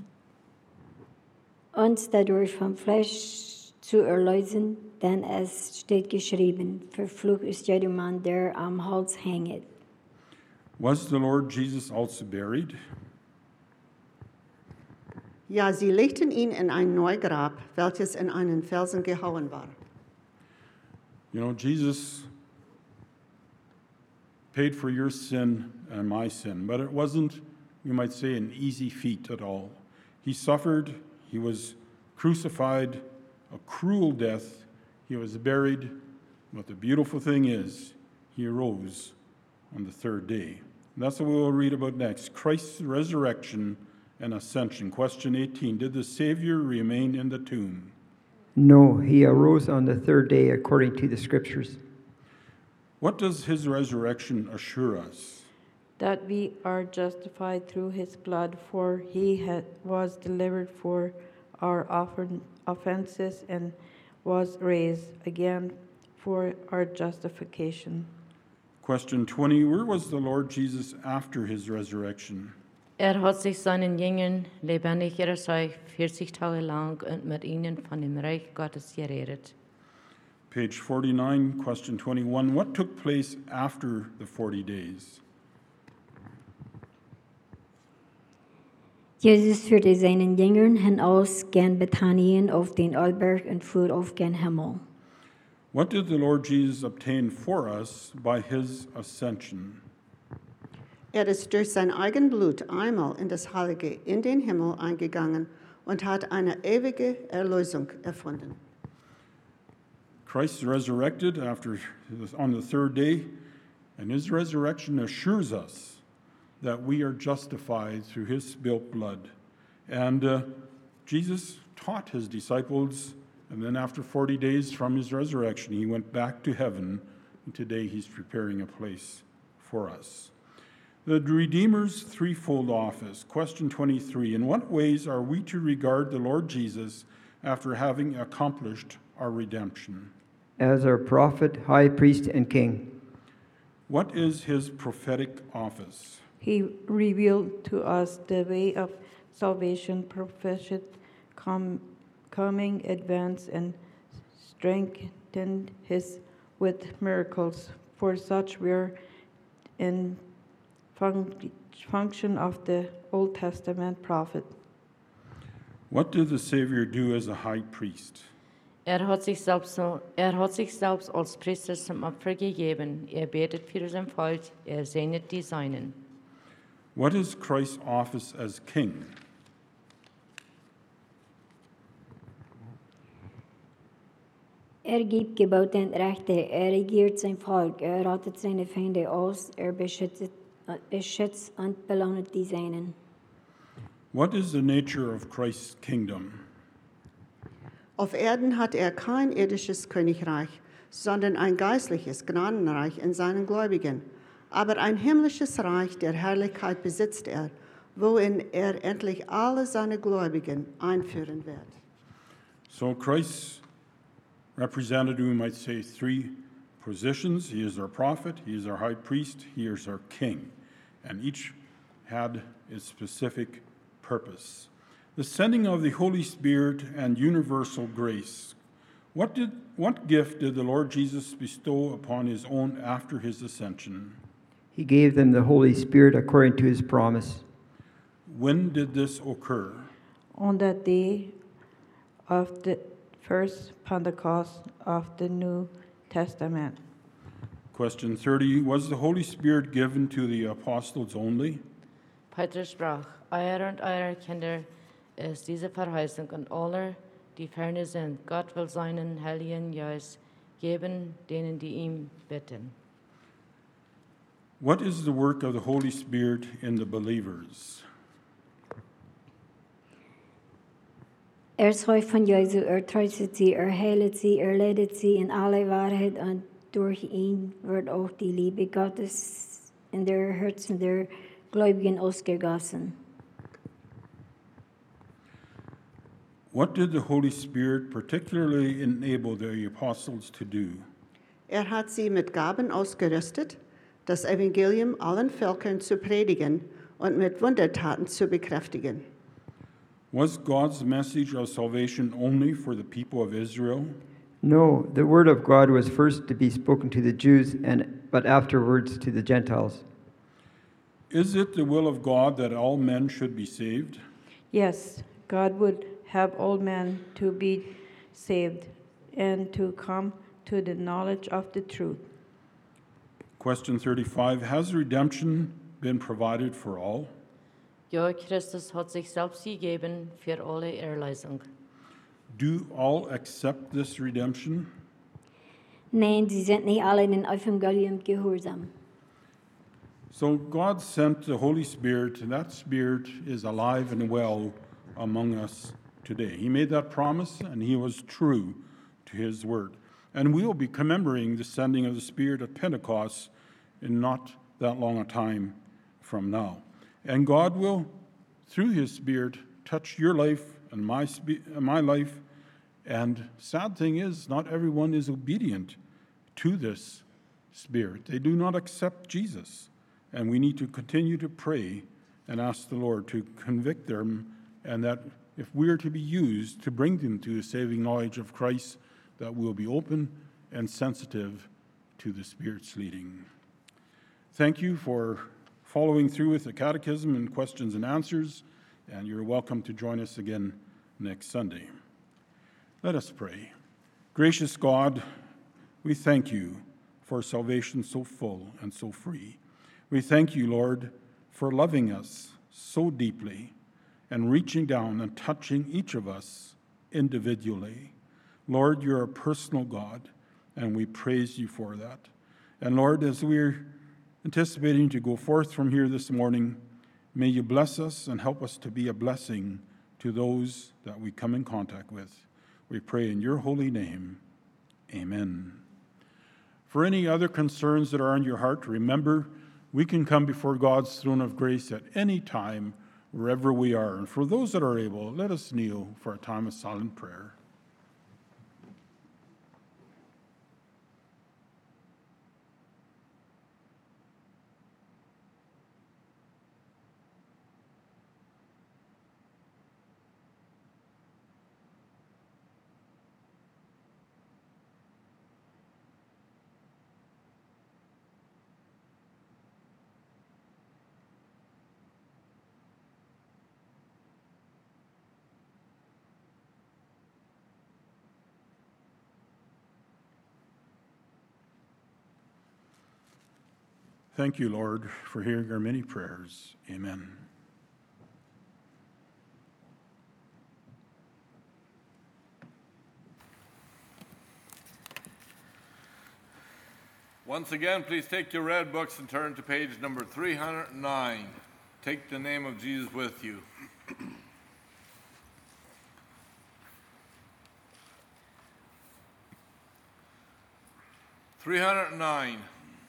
Uns dadurch vom Fleisch zu erlösen, denn es steht geschrieben, verflucht ist jeder Mann, der am Holz hänget. Was the Lord Jesus also buried? Ja, sie legten ihn in ein Neugrab, welches in einen Felsen gehauen war. You know, Jesus paid for your sin and my sin, but it wasn't, you might say, an easy feat at all. He suffered, he was crucified, a cruel death, he was buried, but the beautiful thing is, he arose on the third day. And that's what we will read about next, Christ's resurrection and ascension. Question eighteen, did the Savior remain in the tomb? No, he arose on the third day according to the Scriptures. What does his resurrection assure us? That we are justified through his blood, for he had, was delivered for our often offenses and was raised again for our justification. Question twenty, where was the Lord Jesus after his resurrection? Er hat sich seinen Jüngern lebendig erzeugt, vierzig Tage lang und mit ihnen von dem Reich Gottes geredet. Page forty-nine, question twenty-one, what took place after the forty days? Jesus führte seinen Jüngern hinaus gen Bethanien auf den Ölberg und fuhr auf gen Himmel. What did the Lord Jesus obtain for us by his ascension? Er ist durch sein eigen Blut einmal in das Heilige, in den Himmel eingegangen und hat eine ewige Erlösung erfunden. Christ resurrected after on the third day, and his resurrection assures us that we are justified through his spilt blood. And uh, Jesus taught his disciples, and then after forty days from his resurrection, he went back to heaven, and today he's preparing a place for us. The Redeemer's threefold office. Question twenty-three. In what ways are we to regard the Lord Jesus after having accomplished our redemption? As our prophet, high priest, and king. What is his prophetic office? He revealed to us the way of salvation, prophesied com- coming advance, and strengthened his with miracles. For such were in func- function of the Old Testament prophet. What did the Savior do as a high priest? Er hat sich selbst, so, er hat sich selbst als Priester zum Opfer gegeben. Er betet für sein Volk, er segnet die Seinen. What is Christ's office as king? Er gibt Gebote und Rechte, er regiert sein Volk, er rottet seine Feinde aus, er beschützt, beschützt und belohnt die Seinen. What is the nature of Christ's kingdom? Auf Erden hat er kein irdisches Königreich, sondern ein geistliches Gnadenreich in seinen Gläubigen. Aber ein himmlisches Reich der Herrlichkeit besitzt er, worin er endlich alle seine Gläubigen einführen wird. So Christ represented, we might say, three positions. He is our prophet, he is our high priest, he is our king. And each had its specific purpose. The sending of the Holy Spirit and universal grace. What did what gift did the Lord Jesus bestow upon his own after his ascension? He gave them the Holy Spirit according to his promise. When did this occur? On that day of the first Pentecost of the New Testament. Question thirty. Was the Holy Spirit given to the apostles only? Petrus sprach, euer und eurer Kinder ist diese Verheißung und aller, die ferne sind. Gott will seinen Heiligen Geist geben, denen die ihm bitten. What is the work of the Holy Spirit in the believers? Er schreibt von Jesu, er tröstet sie, er heilt sie, er leitet sie in alle Wahrheit und durch ihn wird auch die Liebe Gottes in der Herzen der Gläubigen ausgegossen. What did the Holy Spirit particularly enable the apostles to do? Er hat sie mit Gaben ausgerüstet, das Evangelium allen Völkern zu predigen und mit Wundertaten zu bekräftigen. Was God's message of salvation only for the people of Israel? No, the word of God was first to be spoken to the Jews, and but afterwards to the Gentiles. Is it the will of God that all men should be saved? Yes, God would have all men to be saved and to come to the knowledge of the truth. Question thirty-five. Has redemption been provided for all? Ja, Christus hat sich selbst gegeben für alle Erlösung. Do all accept this redemption? Nein, sie sind nicht alle in den Evangelium gehorsam. So God sent the Holy Spirit, and that Spirit is alive and well among us today. He made that promise, and he was true to his word. And we will be commemorating the sending of the Spirit at Pentecost in not that long a time from now. And God will, through his Spirit, touch your life and my, spe- my life. And sad thing is, not everyone is obedient to this Spirit. They do not accept Jesus. And we need to continue to pray and ask the Lord to convict them, and that if we are to be used to bring them to a saving knowledge of Christ, that we'll be open and sensitive to the Spirit's leading. Thank you for following through with the catechism and questions and answers, and you're welcome to join us again next Sunday. Let us pray. Gracious God, we thank you for salvation so full and so free. We thank you, Lord, for loving us so deeply and reaching down and touching each of us individually. Lord, you're a personal God, and we praise you for that. And Lord, as we're anticipating to go forth from here this morning, may you bless us and help us to be a blessing to those that we come in contact with. We pray in your holy name. Amen. For any other concerns that are on your heart, remember, we can come before God's throne of grace at any time, wherever we are. And for those that are able, let us kneel for a time of silent prayer. Thank you, Lord, for hearing our many prayers. Amen. Once again, please take your red books and turn to page number three hundred nine. Take the name of Jesus with you. three hundred nine.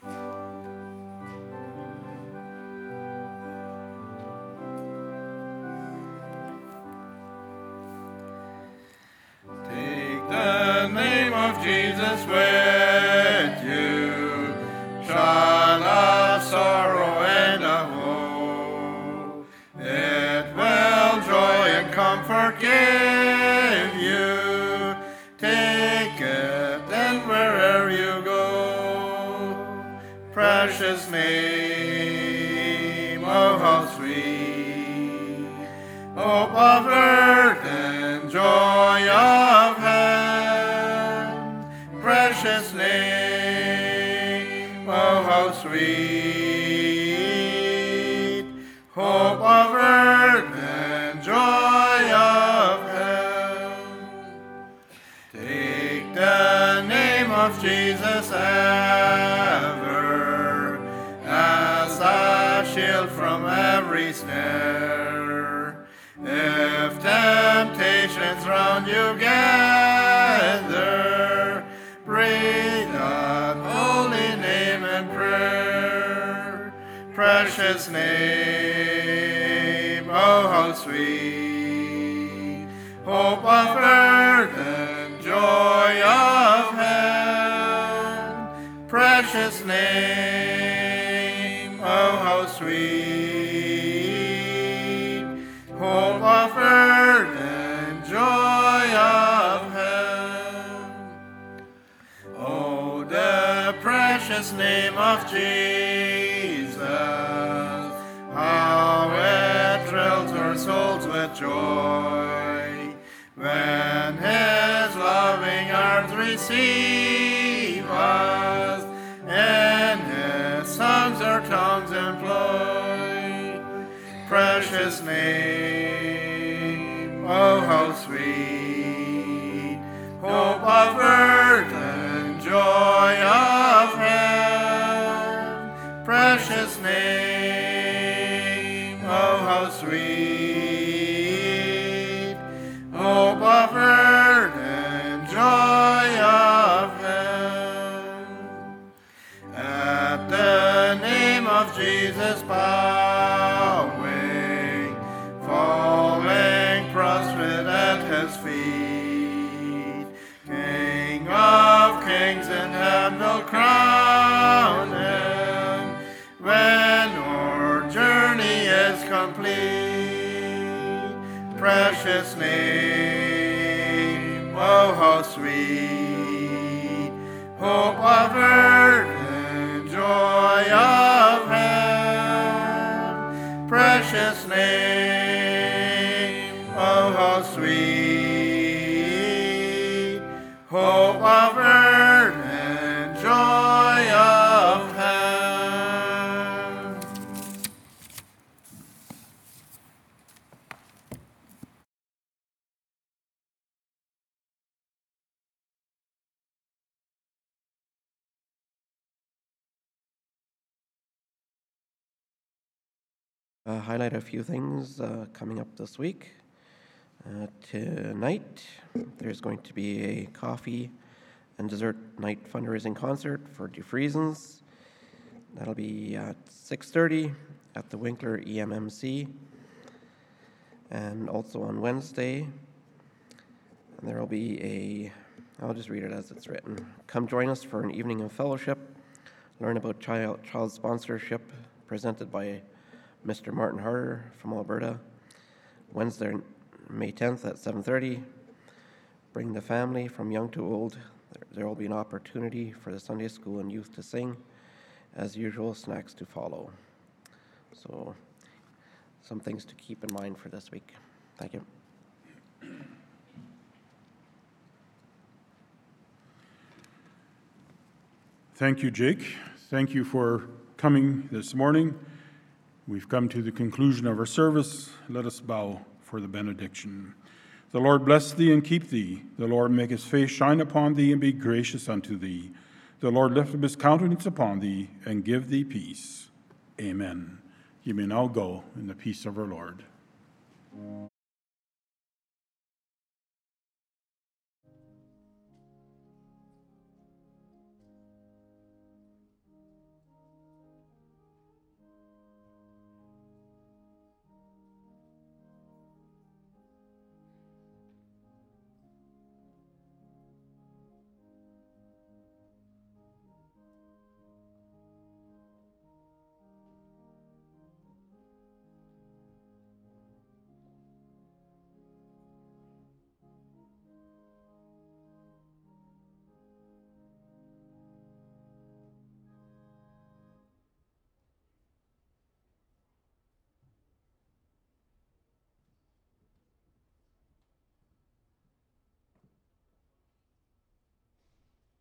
Jesus with you, shine of sorrow and of woe. It will joy and comfort give you. Take it and wherever you go. Precious name, oh how sweet, hope of earth and joy of heaven. Precious name, oh how sweet, hope of earth and joy of heaven. Take the name of Jesus ever as a shield from every snare. If temptations round you gather, pray that holy name in prayer. Precious name, oh how sweet, hope of earth and joy of heaven. Precious name, oh how sweet, hope of earth and joy of heaven. Oh, the precious name of Jesus, how it thrills our souls with joy when His loving arms receive us, and His songs our tongues employ. Precious name, oh how sweet, hope of earth and joy of heaven. Precious name, oh how sweet, hope of earth and joy of heaven. At the name of Jesus bowing, falling prostrate at His feet, King of kings and heaven will crown Him when our journey is complete. Precious name, oh how sweet, hope of earth and joy of heaven. Precious name, oh how sweet, hope of earth and joy of heaven. Uh, highlight a few things uh, coming up this week. Uh, tonight, there's going to be a coffee and dessert night fundraising concert for DeFriesens. That'll be at six thirty at the Winkler E M M C. And also on Wednesday, there will be a, I'll just read it as it's written. Come join us for an evening of fellowship. Learn about child, child sponsorship presented by Mister Martin Harder from Alberta. Wednesday, May tenth at seven thirty. Bring the family from young to old. There, there will be an opportunity for the Sunday school and youth to sing. As usual, snacks to follow. So, some things to keep in mind for this week. Thank you. Thank you, Jake. Thank you for coming this morning. We've come to the conclusion of our service. Let us bow for the benediction. The Lord bless thee and keep thee. The Lord make his face shine upon thee and be gracious unto thee. The Lord lift up his countenance upon thee and give thee peace. Amen. You may now go in the peace of our Lord.